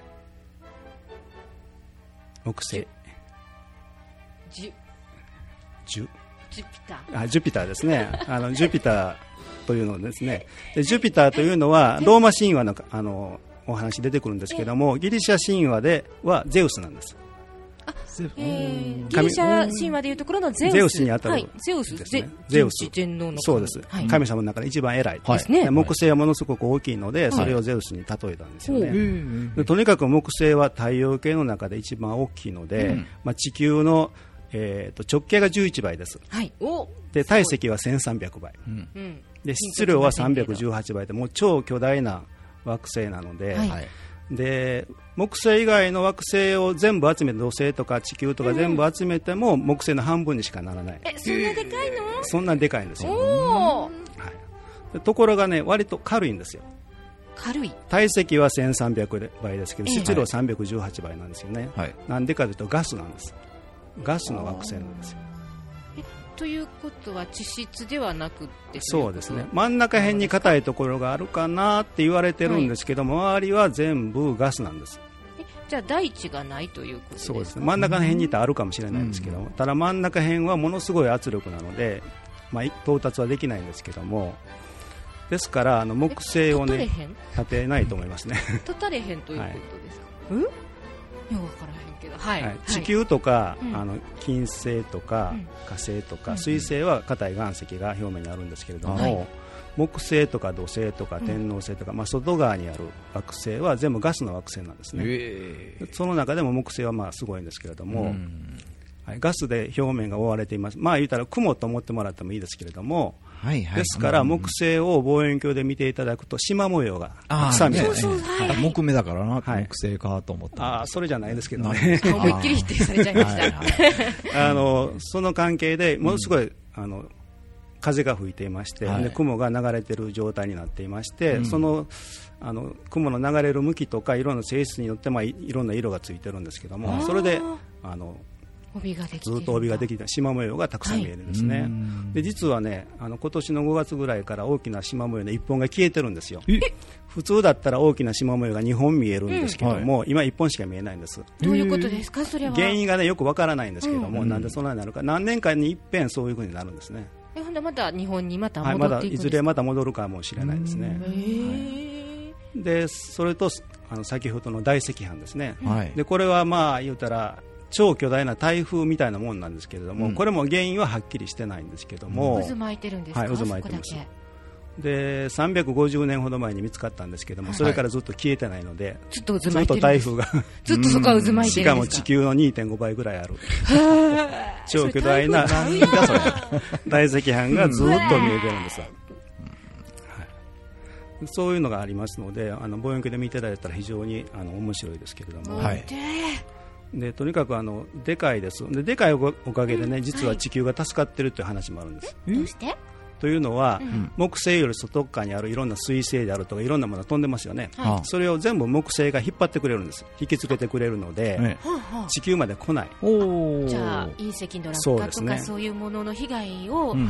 木星ジュピターですね。ジュピターというのですね。でジュピターというのはローマ神話のお話出てくるんですけども、ギリシャ神話ではゼウスなんです。 ギリシャ神話でいうところのゼウスにあたる、 ゼウス天皇の、 そうです、神様の中で一番偉いですね。木星はものすごく大きいので、それをゼウスに例えたんですよね。とにかく木星は太陽系の中で一番大きいので、地球の直径が11倍です。で体積は1300倍、で質量は318倍で、もう超巨大な惑星なので、で木星以外の惑星を全部集めて、土星とか地球とか全部集めても木星の半分にしかならない。 そんなでかいの？ そんなでかいんですよ。ところがね、割と軽いんですよ。 軽い。 体積は1300倍ですけど、質量318倍なんですよね。なんでかというとガスなんです。ガスの惑星なんですよ。 ということは地質ではなくて、 そうですね、真ん中辺に硬いところがあるかなって言われてるんですけども、周りは全部ガスなんです。 じゃあ大地がないということですか？ そうですね、真ん中辺にいたらあるかもしれないんですけども、ただ真ん中辺はものすごい圧力なので、到達はできないんですけども、ですから木星をね立てないと思いますね。 立たれへんということですか？よくわからへんけど、 地球とか、金星とか、火星とか、水星は硬い岩石が表面にあるんですけれども、木星とか土星とか天王星とか、外側にある惑星は全部ガスの惑星なんですね。その中でも木星はすごいんですけれども、ガスで表面が覆われています。言ったら雲と思ってもらってもいいですけれども、ですから木星を望遠鏡で見ていただくと縞模様がたくさん見えます。 木目だからな、木星かと思った。 それじゃないですけどね。 思いっきり否定されちゃいました。 その関係でものすごい風が吹いていまして、で雲が流れている状態になっていまして、その雲の流れる向きとか色の性質によっていろんな色がついてるんですけども、それでずっと帯ができて縞模様がたくさん見えるんですね。で実はね、今年の5月ぐらいから大きな縞模様の1本が消えてるんですよ。普通だったら大きな縞模様が2本見えるんですけども、今1本しか見えないんです。 どういうことですか？それは原因がねよくわからないんですけども、なんでそんなになるか、何年間に一遍そういう風になるんですね。 また日本にまた戻っていくんですか？ いずれまた戻るかもしれないですね。でそれと先ほどの大赤飯ですね。でこれは言うたら超巨大な台風みたいなもんなんですけれども、これも原因ははっきりしてないんですけども、 渦巻いてるんですか？ 渦巻いてます。で350年ほど前に見つかったんですけども、それからずっと消えてないので、 ずっと渦巻いてるんです。 台風がずっとそこは渦巻いてるんですか？ しかも地球の 2.5 倍ぐらいある超巨大な大赤飯がずっと見えてるんです。そういうのがありますので、望遠鏡で見てられたら非常に面白いですけれども、でとにかくでかいです。でかいおかげでね、実は地球が助かっているという話もあるんです。 どうして？ というのは、木星より外側にあるいろんな水星であるとかいろんなものが飛んでますよね。それを全部木星が引っ張ってくれるんです。引きつけてくれるので、地球まで来ない。 じゃあ隕石の落下とかそういうものの被害を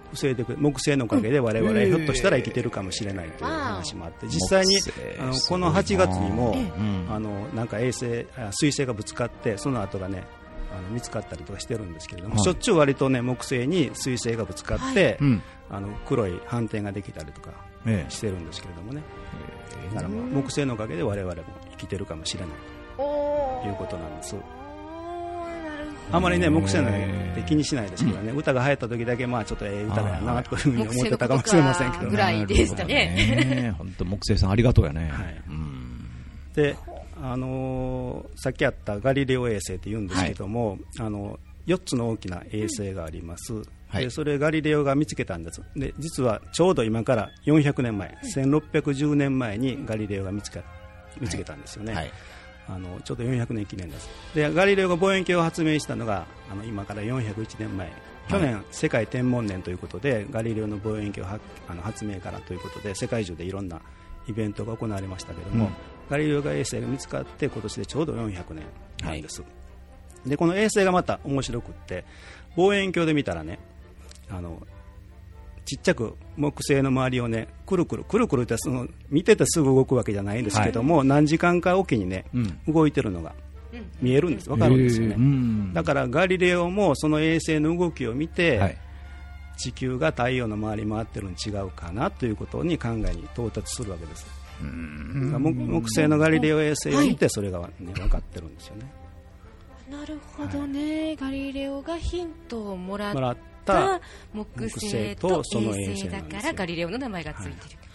防いでくれる、木星のおかげで我々ひょっとしたら生きてるかもしれないという話もあって、実際にこの8月にもなんか水星がぶつかって、その後がね見つかったりとかしてるんですけれども、しょっちゅう割とね木星に水星がぶつかって、黒い斑点ができたりとかしてるんですけれどもね、だから木星のおかげで我々も生きてるかもしれないということなんです。あまりね木星のって気にしないですけどね、歌が流行った時だけちょっと歌だよなというふうに思ってたかもしれませんけどぐらいでしたね。 本当木星さんありがとうやね。 で、さっきあったガリレオ衛星って言うんですけども、4つの大きな衛星があります。でそれガリレオが見つけたんです。で実はちょうど今から400年前、1610年前にガリレオが見つけたんですよね。ちょうど400年記念です。でガリレオが望遠鏡を発明したのが今から401年前、去年世界天文年ということでガリレオの望遠鏡発明からということで世界中でいろんなイベントが行われましたけども、ガリレオ衛星が見つかって今年でちょうど400年なんです。でこの衛星がまた面白くって、望遠鏡で見たらねちっちゃく木星の周りをねくるくるって見ててすぐ動くわけじゃないんですけども、何時間かおきにね、動いてるのが見えるんです、分かるんですよね。だからガリレオもその衛星の動きを見て、地球が太陽の周り回ってるの違うかなということに考えに到達するわけです。木星のガリレオ衛星を見てそれが、ね、分かってるんですよね。 なるほどね、ガリレオがヒントをもらった木星とその衛星だからガリレオの名前がついてる。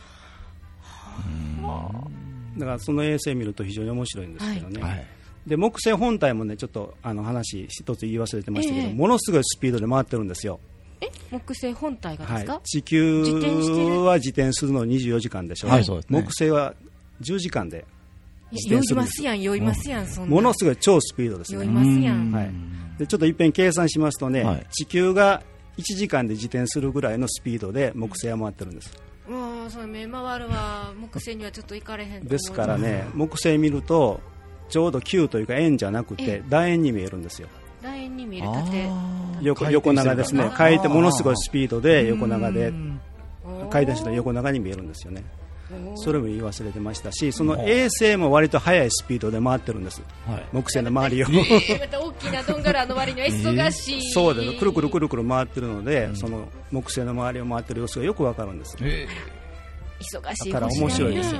だからその衛星を見ると非常に面白いんですけどね。で木星本体もねちょっと話一つ言い忘れてましたけど、ものすごいスピードで回ってるんですよ。 木星本体がですか？ 地球は自転するの24時間でしょ。木星は10時間で酔いますやんそんな。 ものすごい超スピードですね。 酔いますやん。 でちょっと一遍計算しますとね、地球が1時間で自転するぐらいのスピードで木星は回ってるんです。 それ目回るわ。木星にはちょっと行かれへんと。 ですからね、木星見るとちょうど球というか円じゃなくて楕円に見えるんですよ。 楕円に見える。縦横長ですね。回転ものすごいスピードで横長で回転した横長に見えるんですよね。それも言い忘れてましたし、その衛星も割と速いスピードで回ってるんです、木星の周りを。 また大きなどんがらの割には忙しい。 そうです。くるくるくるくる回ってるので、その木星の周りを回ってる様子がよくわかるんです。 忙しい。 だから面白いですよ。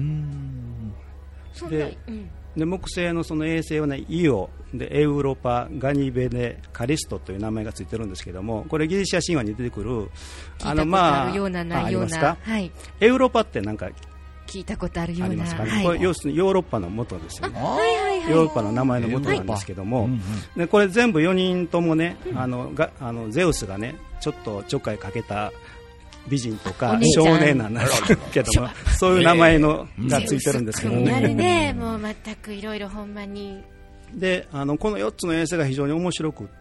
で木星のその衛星はね、イオでエウロパ、ガニベネ、カリストという名前がついてるんですけども、これギリシャ神話に出てくる聞いたことあるようなないような。 エウロパってなんか聞いたことあるような。ありますかね。これ要するにヨーロッパの元ですよね。ヨーロッパの名前の元なんですけども、でこれ全部4人ともね、ゼウスがねちょっとちょっかいかけた美人とか少年なんですけども、そういう名前のがついてるんですけどね。 もう全くいろいろほんまに。 でこの4つの衛星が非常に面白くって、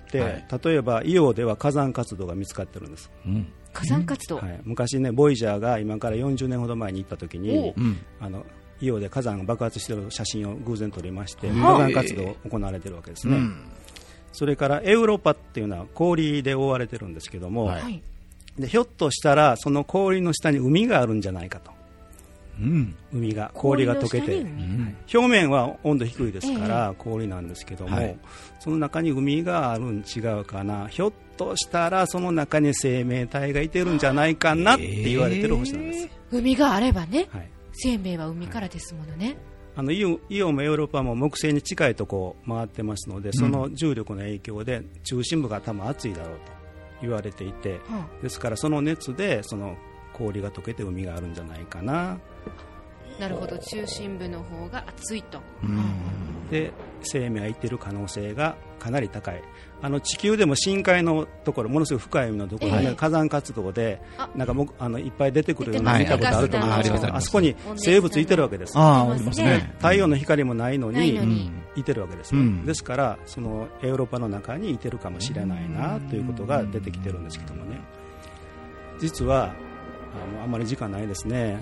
例えばイオでは火山活動が見つかってるんです。 火山活動、 昔ねボイジャーが今から40年ほど前に行った時にイオで火山が爆発している写真を偶然撮りまして、火山活動が行われているわけですね。それからエウロパっていうのは氷で覆われてるんですけども、でひょっとしたらその氷の下に海があるんじゃないかと。氷が溶けて、表面は温度低いですから氷なんですけども、その中に海があるん違うかな、ひょっとしたらその中に生命体がいてるんじゃないかなって言われてる星なんです。 海があればね、生命は海からですものね。 イオもヨーロッパも木星に近いとこを回ってますので、その重力の影響で中心部が多分熱いだろうと言われていて、ですからその熱でその氷が溶けて海があるんじゃないかな。 なるほど、中心部の方が熱いと。 で生命がいっている可能性がかなり高い。地球でも深海のところ、ものすごい深い海のところで、火山活動でなんかいっぱい出てくるような見たことあると思うんですけど、あそこに生物いてるわけです。太陽の光もないのにいてるわけです。ですからそのヨーロッパの中にいてるかもしれないなということが出てきてるんですけどもね。実はあんまり時間ないですね。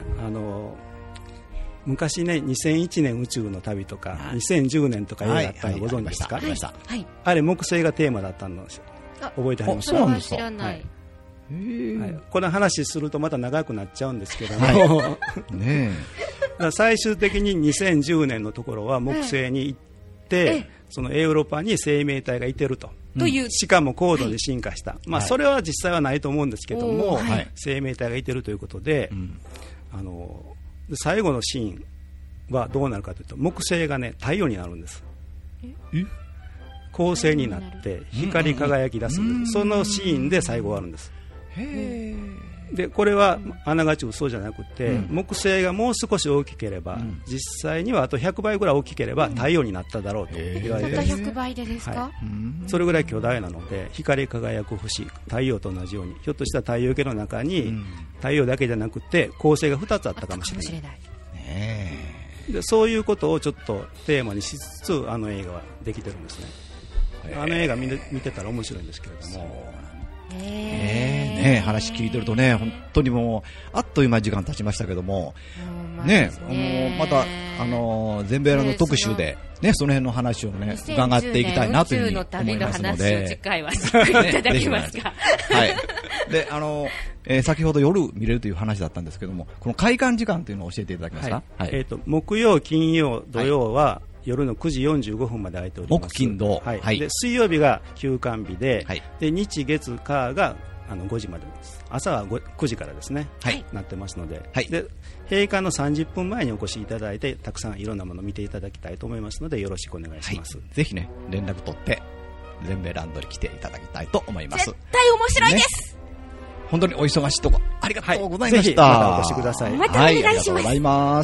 昔ね、2001年宇宙の旅とか、2010年とか映画だったのご存知ですか？あれ木星がテーマだったんですよ。覚えてはりますか？ 知らない。 この話するとまた長くなっちゃうんですけども、 ね最終的に2010年のところは木星に行って、そのエウロパに生命体がいてると、しかも高度に進化した、それは実際はないと思うんですけども、生命体がいてるということで、最後のシーンはどうなるかというと、木星がね太陽になるんです。恒星になって光り輝き出すんです。そのシーンで最後終わるんです。でこれはあながち嘘じゃなくて、木星がもう少し大きければ、実際にはあと100倍ぐらい大きければ太陽になっただろうと言われています。 また100倍でですか？ それぐらい巨大なので、光り輝く星、太陽と同じように、ひょっとしたら太陽系の中に太陽だけじゃなくて恒星が2つあったかもしれない。でそういうことをちょっとテーマにしつつ、あの映画はできてるんですね。あの映画見てたら面白いんですけれども、 話聞いてるとね、本当にもうあっという間に時間経ちましたけども、また全米ランド特集でその辺の話をね伺っていきたいなというふうに思いますので、 次回はしていただきますか。 で先ほど夜見れるという話だったんですけども、この開館時間というのを教えていただけますか？ 木曜、金曜、土曜は夜の9時45分まで空いております。 木金土、 で水曜日が休館日で、で日月火が5時までです。朝は9時からですね、なってますので、で閉館の30分前にお越しいただいて、たくさんいろんなものを見ていただきたいと思いますので、よろしくお願いします。 ぜひね連絡取って全米ランドに来ていただきたいと思います。 絶対面白いです。 本当にお忙しいとこありがとうございました。 ぜひまたお越しください。 またお願いします。 ありがとうございます。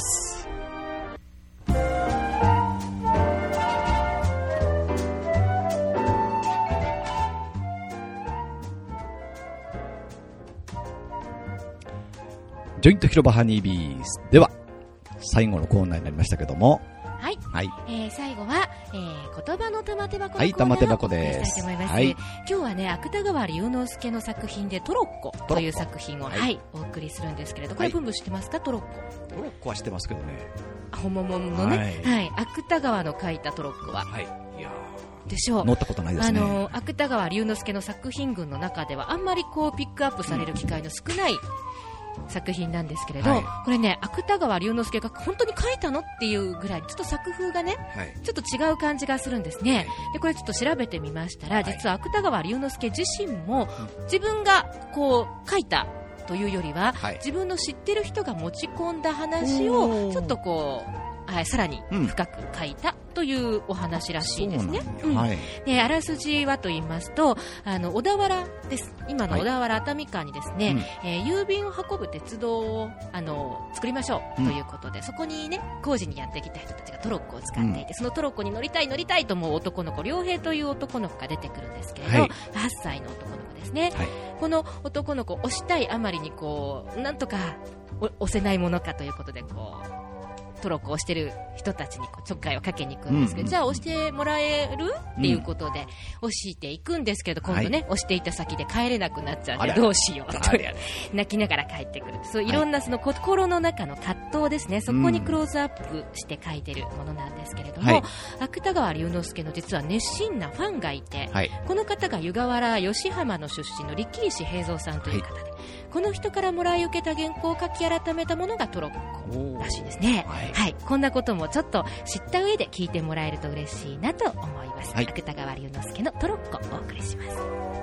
ジョイント広場ハニービーズでは最後のコーナーになりましたけども、 最後は、言葉の玉手箱のコーナーをお送りしたいと思います。今日はね、芥川龍之介の作品でトロッコという作品を、お送りするんですけれど、これ文部知ってますか？トロッコ。 トロッコは知ってますけどね。 本物のね、芥川の書いたトロッコは。でしょう。 乗ったことないですね。 芥川龍之介の作品群の中ではあんまりこうピックアップされる機会の少ない作品なんですけれど、これね、芥川龍之介が本当に書いたのっていうぐらいちょっと作風がね、ちょっと違う感じがするんですね。でこれちょっと調べてみましたら、実は芥川龍之介自身も自分がこう書いたというよりは、自分の知ってる人が持ち込んだ話をちょっとこうさらに深く書いたというお話らしいですね。であらすじはと言いますと、小田原です。今の小田原熱海間にですね、郵便を運ぶ鉄道を作りましょうということで、そこにね工事にやってきた人たちがトロッコを使っていて、そのトロッコに乗りたいと思う男の子、良平という男の子が出てくるんですけれど、8歳の男の子ですね。この男の子を押したいあまりにこうなんとか押せないものかということで、こうトロッコを押してる人たちにこうちょっかいをかけに行くんですけど、じゃあ押してもらえるっていうことで押していくんですけど、今度ね、押していった先で帰れなくなっちゃってどうしようと泣きながら帰ってくる、そういろんなその心の中の葛藤ですね、そこにクローズアップして書いてるものなんですけれども、芥川龍之介の実は熱心なファンがいて、この方が湯河原吉浜の出身の力石平蔵さんという方で、この人からもらい受けた原稿を書き改めたものがトロッコらしいですね。こんなこともちょっと知った上で聞いてもらえると嬉しいなと思います。芥川龍之介のトロッコをお送りします。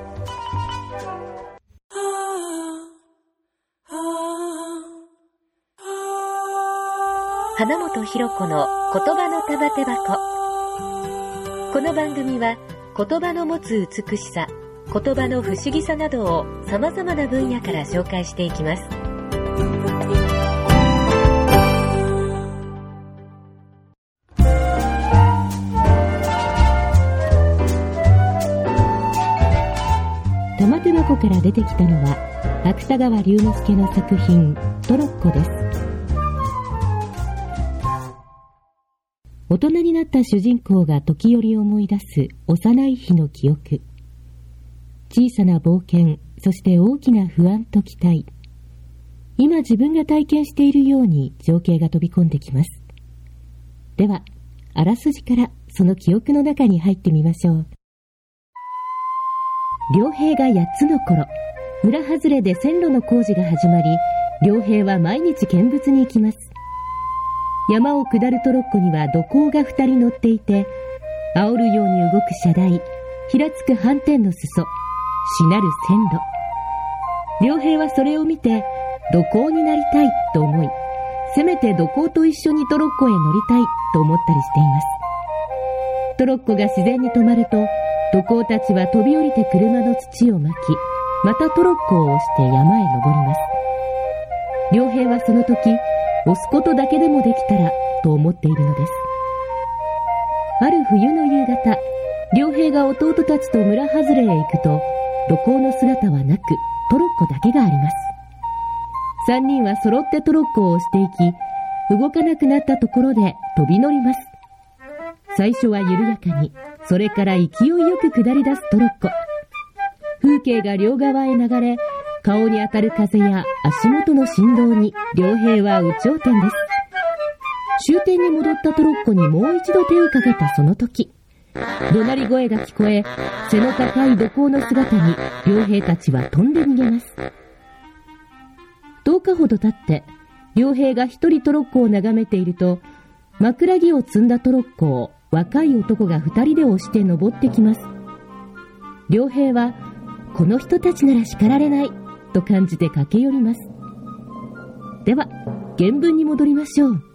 花本ひろ子の言葉の玉手箱。この番組は言葉の持つ美しさ、言葉の不思議さなどを様々な分野から紹介していきます。玉手箱から出てきたのは芥川龍之介の作品トロッコです。大人になった主人公が時折思い出す幼い日の記憶。小さな冒険、そして大きな不安と期待。今自分が体験しているように情景が飛び込んできます。では、あらすじからその記憶の中に入ってみましょう。良平が8つの頃、 村外れで線路の工事が始まり、良平は毎日見物に行きます。山を下るトロッコには土工が2人乗っていて、煽るように動く車台、ひらつく斑点の裾、しなる線路。良平はそれを見て土工になりたいと思い、せめて土工と一緒にトロッコへ乗りたいと思ったりしています。トロッコが自然に止まると、土工たちは飛び降りて車の土を巻き、またトロッコを押して山へ登ります。良平はその時、押すことだけでもできたらと思っているのです。ある冬の夕方、良平が弟たちと村外れへ行くと、土工の姿はなく、トロッコだけがあります。3人は揃ってトロッコを押していき、動かなくなったところで飛び乗ります。最初は緩やかに、それから勢いよく下り出すトロッコ。風景が両側へ流れ、顔に当たる風や足元の振動に良平は有頂天です。終点に戻ったトロッコにもう一度手をかけたその時、怒鳴り声が聞こえ、背の高い土工の姿に良平たちは飛んで逃げます。10日ほど経って、良平が一人トロッコを眺めていると、枕木を積んだトロッコを若い男が2人で押して登ってきます。良平は、この人たちなら叱られないと感じて駆け寄ります。では、原文に戻りましょう。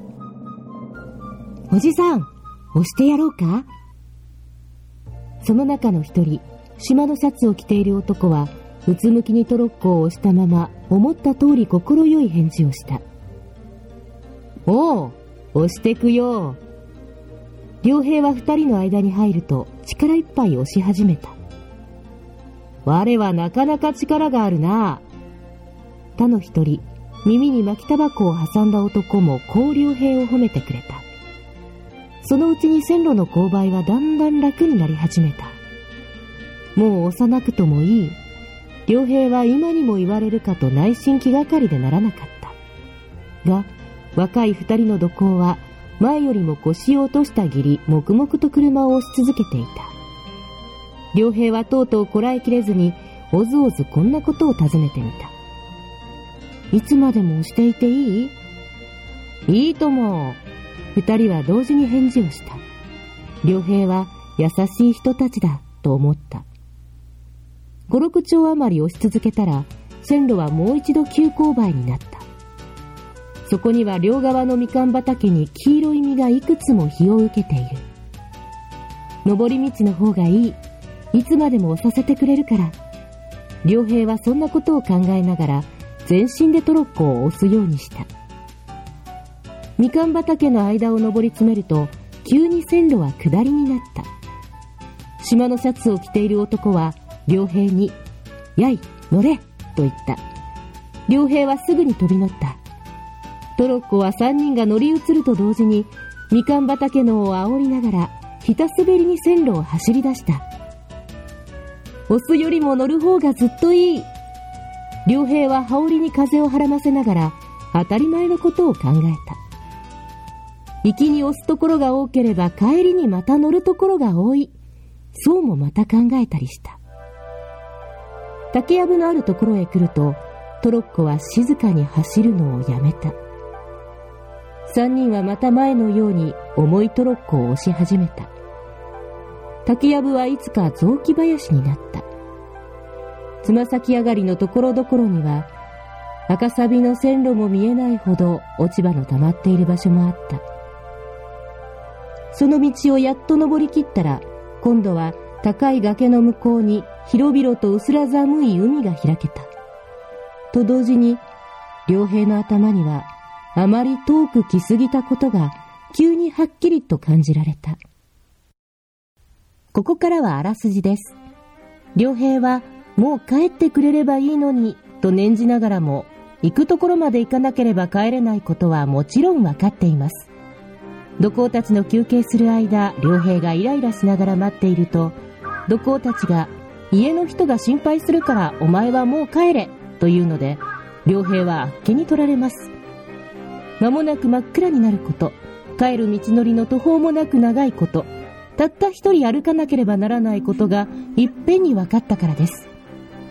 おじさん、押してやろうか？その中の一人、島のシャツを着ている男は、うつむきにトロッコを押したまま、思った通り心よい返事をした。おう、押してくよ。良平は二人の間に入ると、力いっぱい押し始めた。我はなかなか力があるな。他の一人、耳に巻きタバコを挟んだ男もこう良平を褒めてくれた。そのうちに線路の勾配はだんだん楽になり始めた。もう押さなくともいい。良平は今にも言われるかと内心気がかりでならなかった。が、若い二人の土工は前よりも腰を落としたぎり黙々と車を押し続けていた。良平はとうとうこらえきれずにおずおずこんなことを尋ねてみた。いつまでも押していていい？いいとも。二人は同時に返事をした。良平は優しい人たちだと思った。5、6丁余り押し続けたら線路はもう一度急勾配になった。そこには両側のみかん畑に黄色い実がいくつも日を受けている。登り道の方がいい。いつまでも押させてくれるから。良平はそんなことを考えながら全身でトロッコを押すようにした。みかん畑の間を登り詰めると急に線路は下りになった。島のシャツを着ている男は良平にやい乗れと言った。良平はすぐに飛び乗った。トロッコは3人が乗り移ると同時にみかん畑のを煽りながらひたすべりに線路を走り出した。押すよりも乗る方がずっといい。良平は羽織に風をはらませながら当たり前のことを考えた。行きに押すところが多ければ帰りにまた乗るところが多い。そうもまた考えたりした。竹やぶのあるところへ来るとトロッコは静かに走るのをやめた。3人はまた前のように重いトロッコを押し始めた。竹やぶはいつか雑木林になった。つま先上がりのところどころには赤サビの線路も見えないほど落ち葉の溜まっている場所もあった。その道をやっと登りきったら今度は高い崖の向こうに広々と薄ら寒い海が開けた。と同時に良平の頭にはあまり遠く来すぎたことが急にはっきりと感じられた。ここからはあらすじです。良平はもう帰ってくれればいいのにと念じながらも行くところまで行かなければ帰れないことはもちろんわかっています。土工たちの休憩する間、良平がイライラしながら待っていると、土工たちが家の人が心配するからお前はもう帰れというので、良平はあっけに取られます。間もなく真っ暗になること、帰る道のりの途方もなく長いこと、たった一人歩かなければならないことがいっぺんに分かったからです。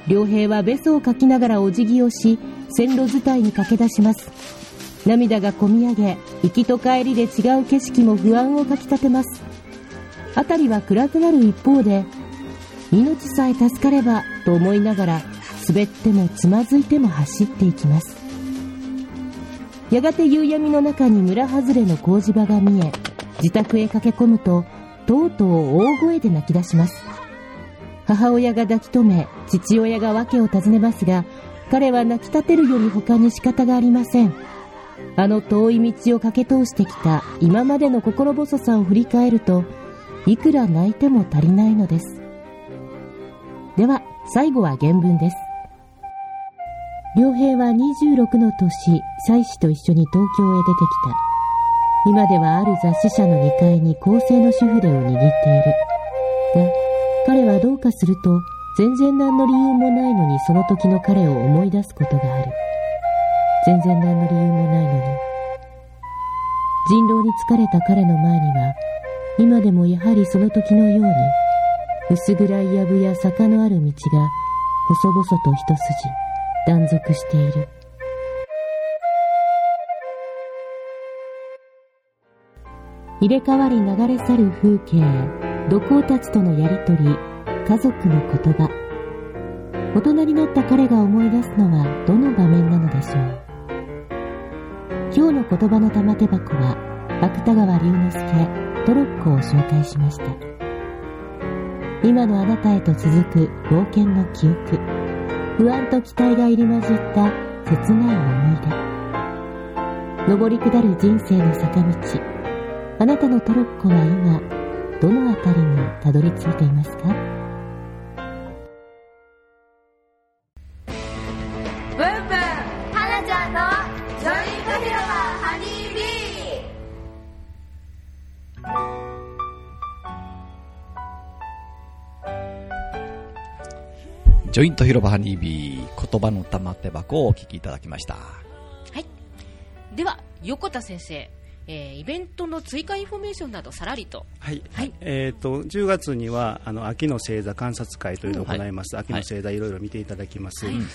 良平はべそをかきながらお辞儀をし、線路伝いに駆け出します。涙がこみ上げ、行きと帰りで違う景色も不安をかきたてます。辺りは暗くなる一方で、命さえ助かればと思いながら、滑ってもつまずいても走っていきます。やがて夕闇の中に村外れの工事場が見え、自宅へ駆け込むと、とうとう大声で泣き出します。母親が抱き留め、父親が訳を尋ねますが、彼は泣き立てるより他に仕方がありません。あの遠い道を駆け通してきた今までの心細さを振り返ると、いくら泣いても足りないのです。では最後は原文です。良平は26の年、妻子と一緒に東京へ出てきた。今ではある雑誌社の2階に公正の主筆を握っている。が、彼はどうかすると、全然何の理由もないのにその時の彼を思い出すことがある。全然何の理由もないのに。人狼に疲れた彼の前には、今でもやはりその時のように、薄暗い藪や坂のある道が、細々と一筋、断続している。入れ替わり流れ去る風景、土工たちとのやりとり、家族の言葉。大人になった彼が思い出すのはどの場面なのでしょう。今日の言葉の玉手箱は、芥川龍之介トロッコを紹介しました。今のあなたへと続く冒険の記憶、不安と期待が入り混じった切ない思い出。上り下る人生の坂道、あなたのトロッコは今どのあたりにたどり着いていますか？ ブンブン花ちゃんのジョイント広場ハニービー。ジョイント広場ハニービー、言葉の玉手箱をお聞きいただきました。はい。では横田先生、イベントの追加インフォメーションなどさらりと。 はい、はい。10月には秋の星座観察会というのを行います。秋の星座いろいろ見ていただきます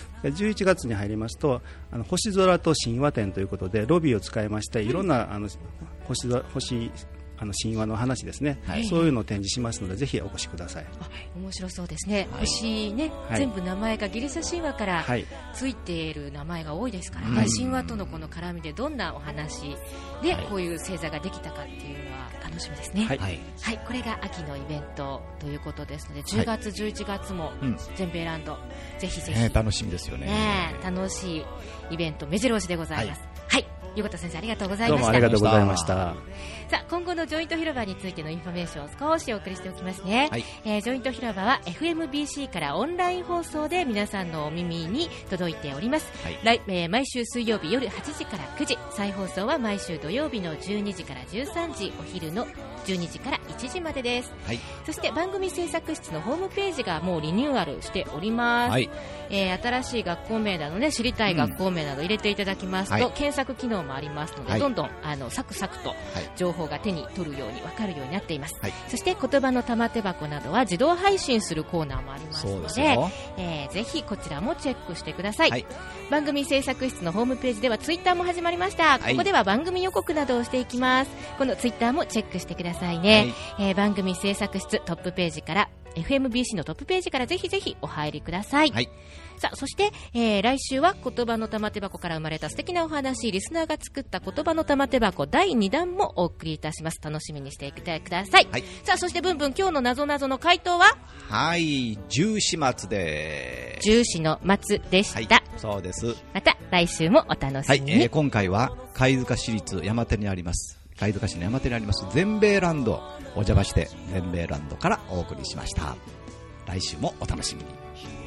。11月に入りますと星空と神話展ということでロビーを使いましていろんな星神話の話ですね、そういうのを展示しますのでぜひお越しください。 面白そうですね。星ね、全部名前がギリシャ神話からついている名前が多いですから、神話とのこの絡みでどんなお話でこういう星座ができたかっていうのは楽しみですね。はい、これが秋のイベントということですので、10月11月も全米ランド、ぜひぜひ、 楽しみですよね。 楽しいイベント目白押しでございます。はい、横田先生ありがとうございました。 どうもありがとうございました。 さあ今後のジョイント広場についてのインフォメーションを少しお送りしておきますね。ジョイント広場は FMBC からオンライン放送で皆さんのお耳に届いております。毎週水曜日夜8時から9時、再放送は毎週土曜日の12時から13時、お昼の12時から1時までです。そして番組制作室のホームページがもうリニューアルしております。新しい学校名などね、知りたい学校名など入れていただきますと、検索機能もありますので、どんどんサクサクと情報が手に取るように分かるようになっています。そして言葉の玉手箱などは自動配信するコーナーもありますので、ぜひこちらもチェックしてください。番組制作室のホームページではツイッターも始まりました。ここでは番組予告などをしていきます。このツイッターもチェックしてくださいね。番組制作室トップページから、FMBC のトップページからぜひぜひお入りください。さあそして、来週は言葉の玉手箱から生まれた素敵なお話、リスナーが作った言葉の玉手箱第2弾もお送りいたします。楽しみにしていてください。さあそしてブンブン、今日の謎々の回答は十四松で十四の松でした。 そうです。 また来週もお楽しみに。 今回は貝塚市立山手にあります、貝塚市の山手にあります全米ランドお邪魔して、全米ランドからお送りしました。来週もお楽しみに。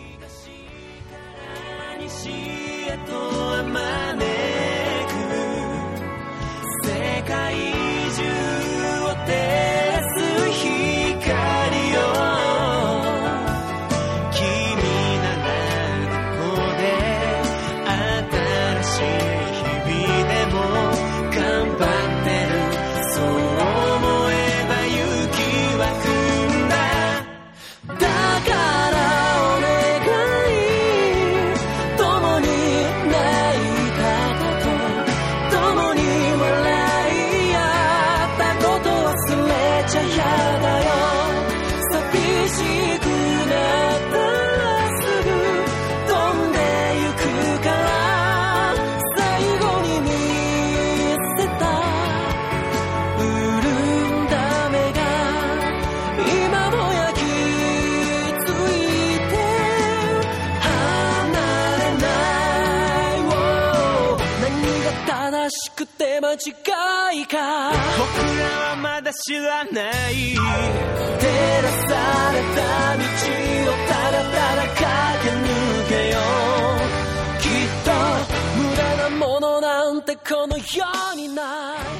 西へと招く世界中を照らす光よ、君ならここで新しい日々でも頑張ってる、そう思えば雪は来んだ。だからお願い間違いか僕らはまだ知らない照らされた道をただただ駆け抜けようきっと無駄なものなんてこの世にない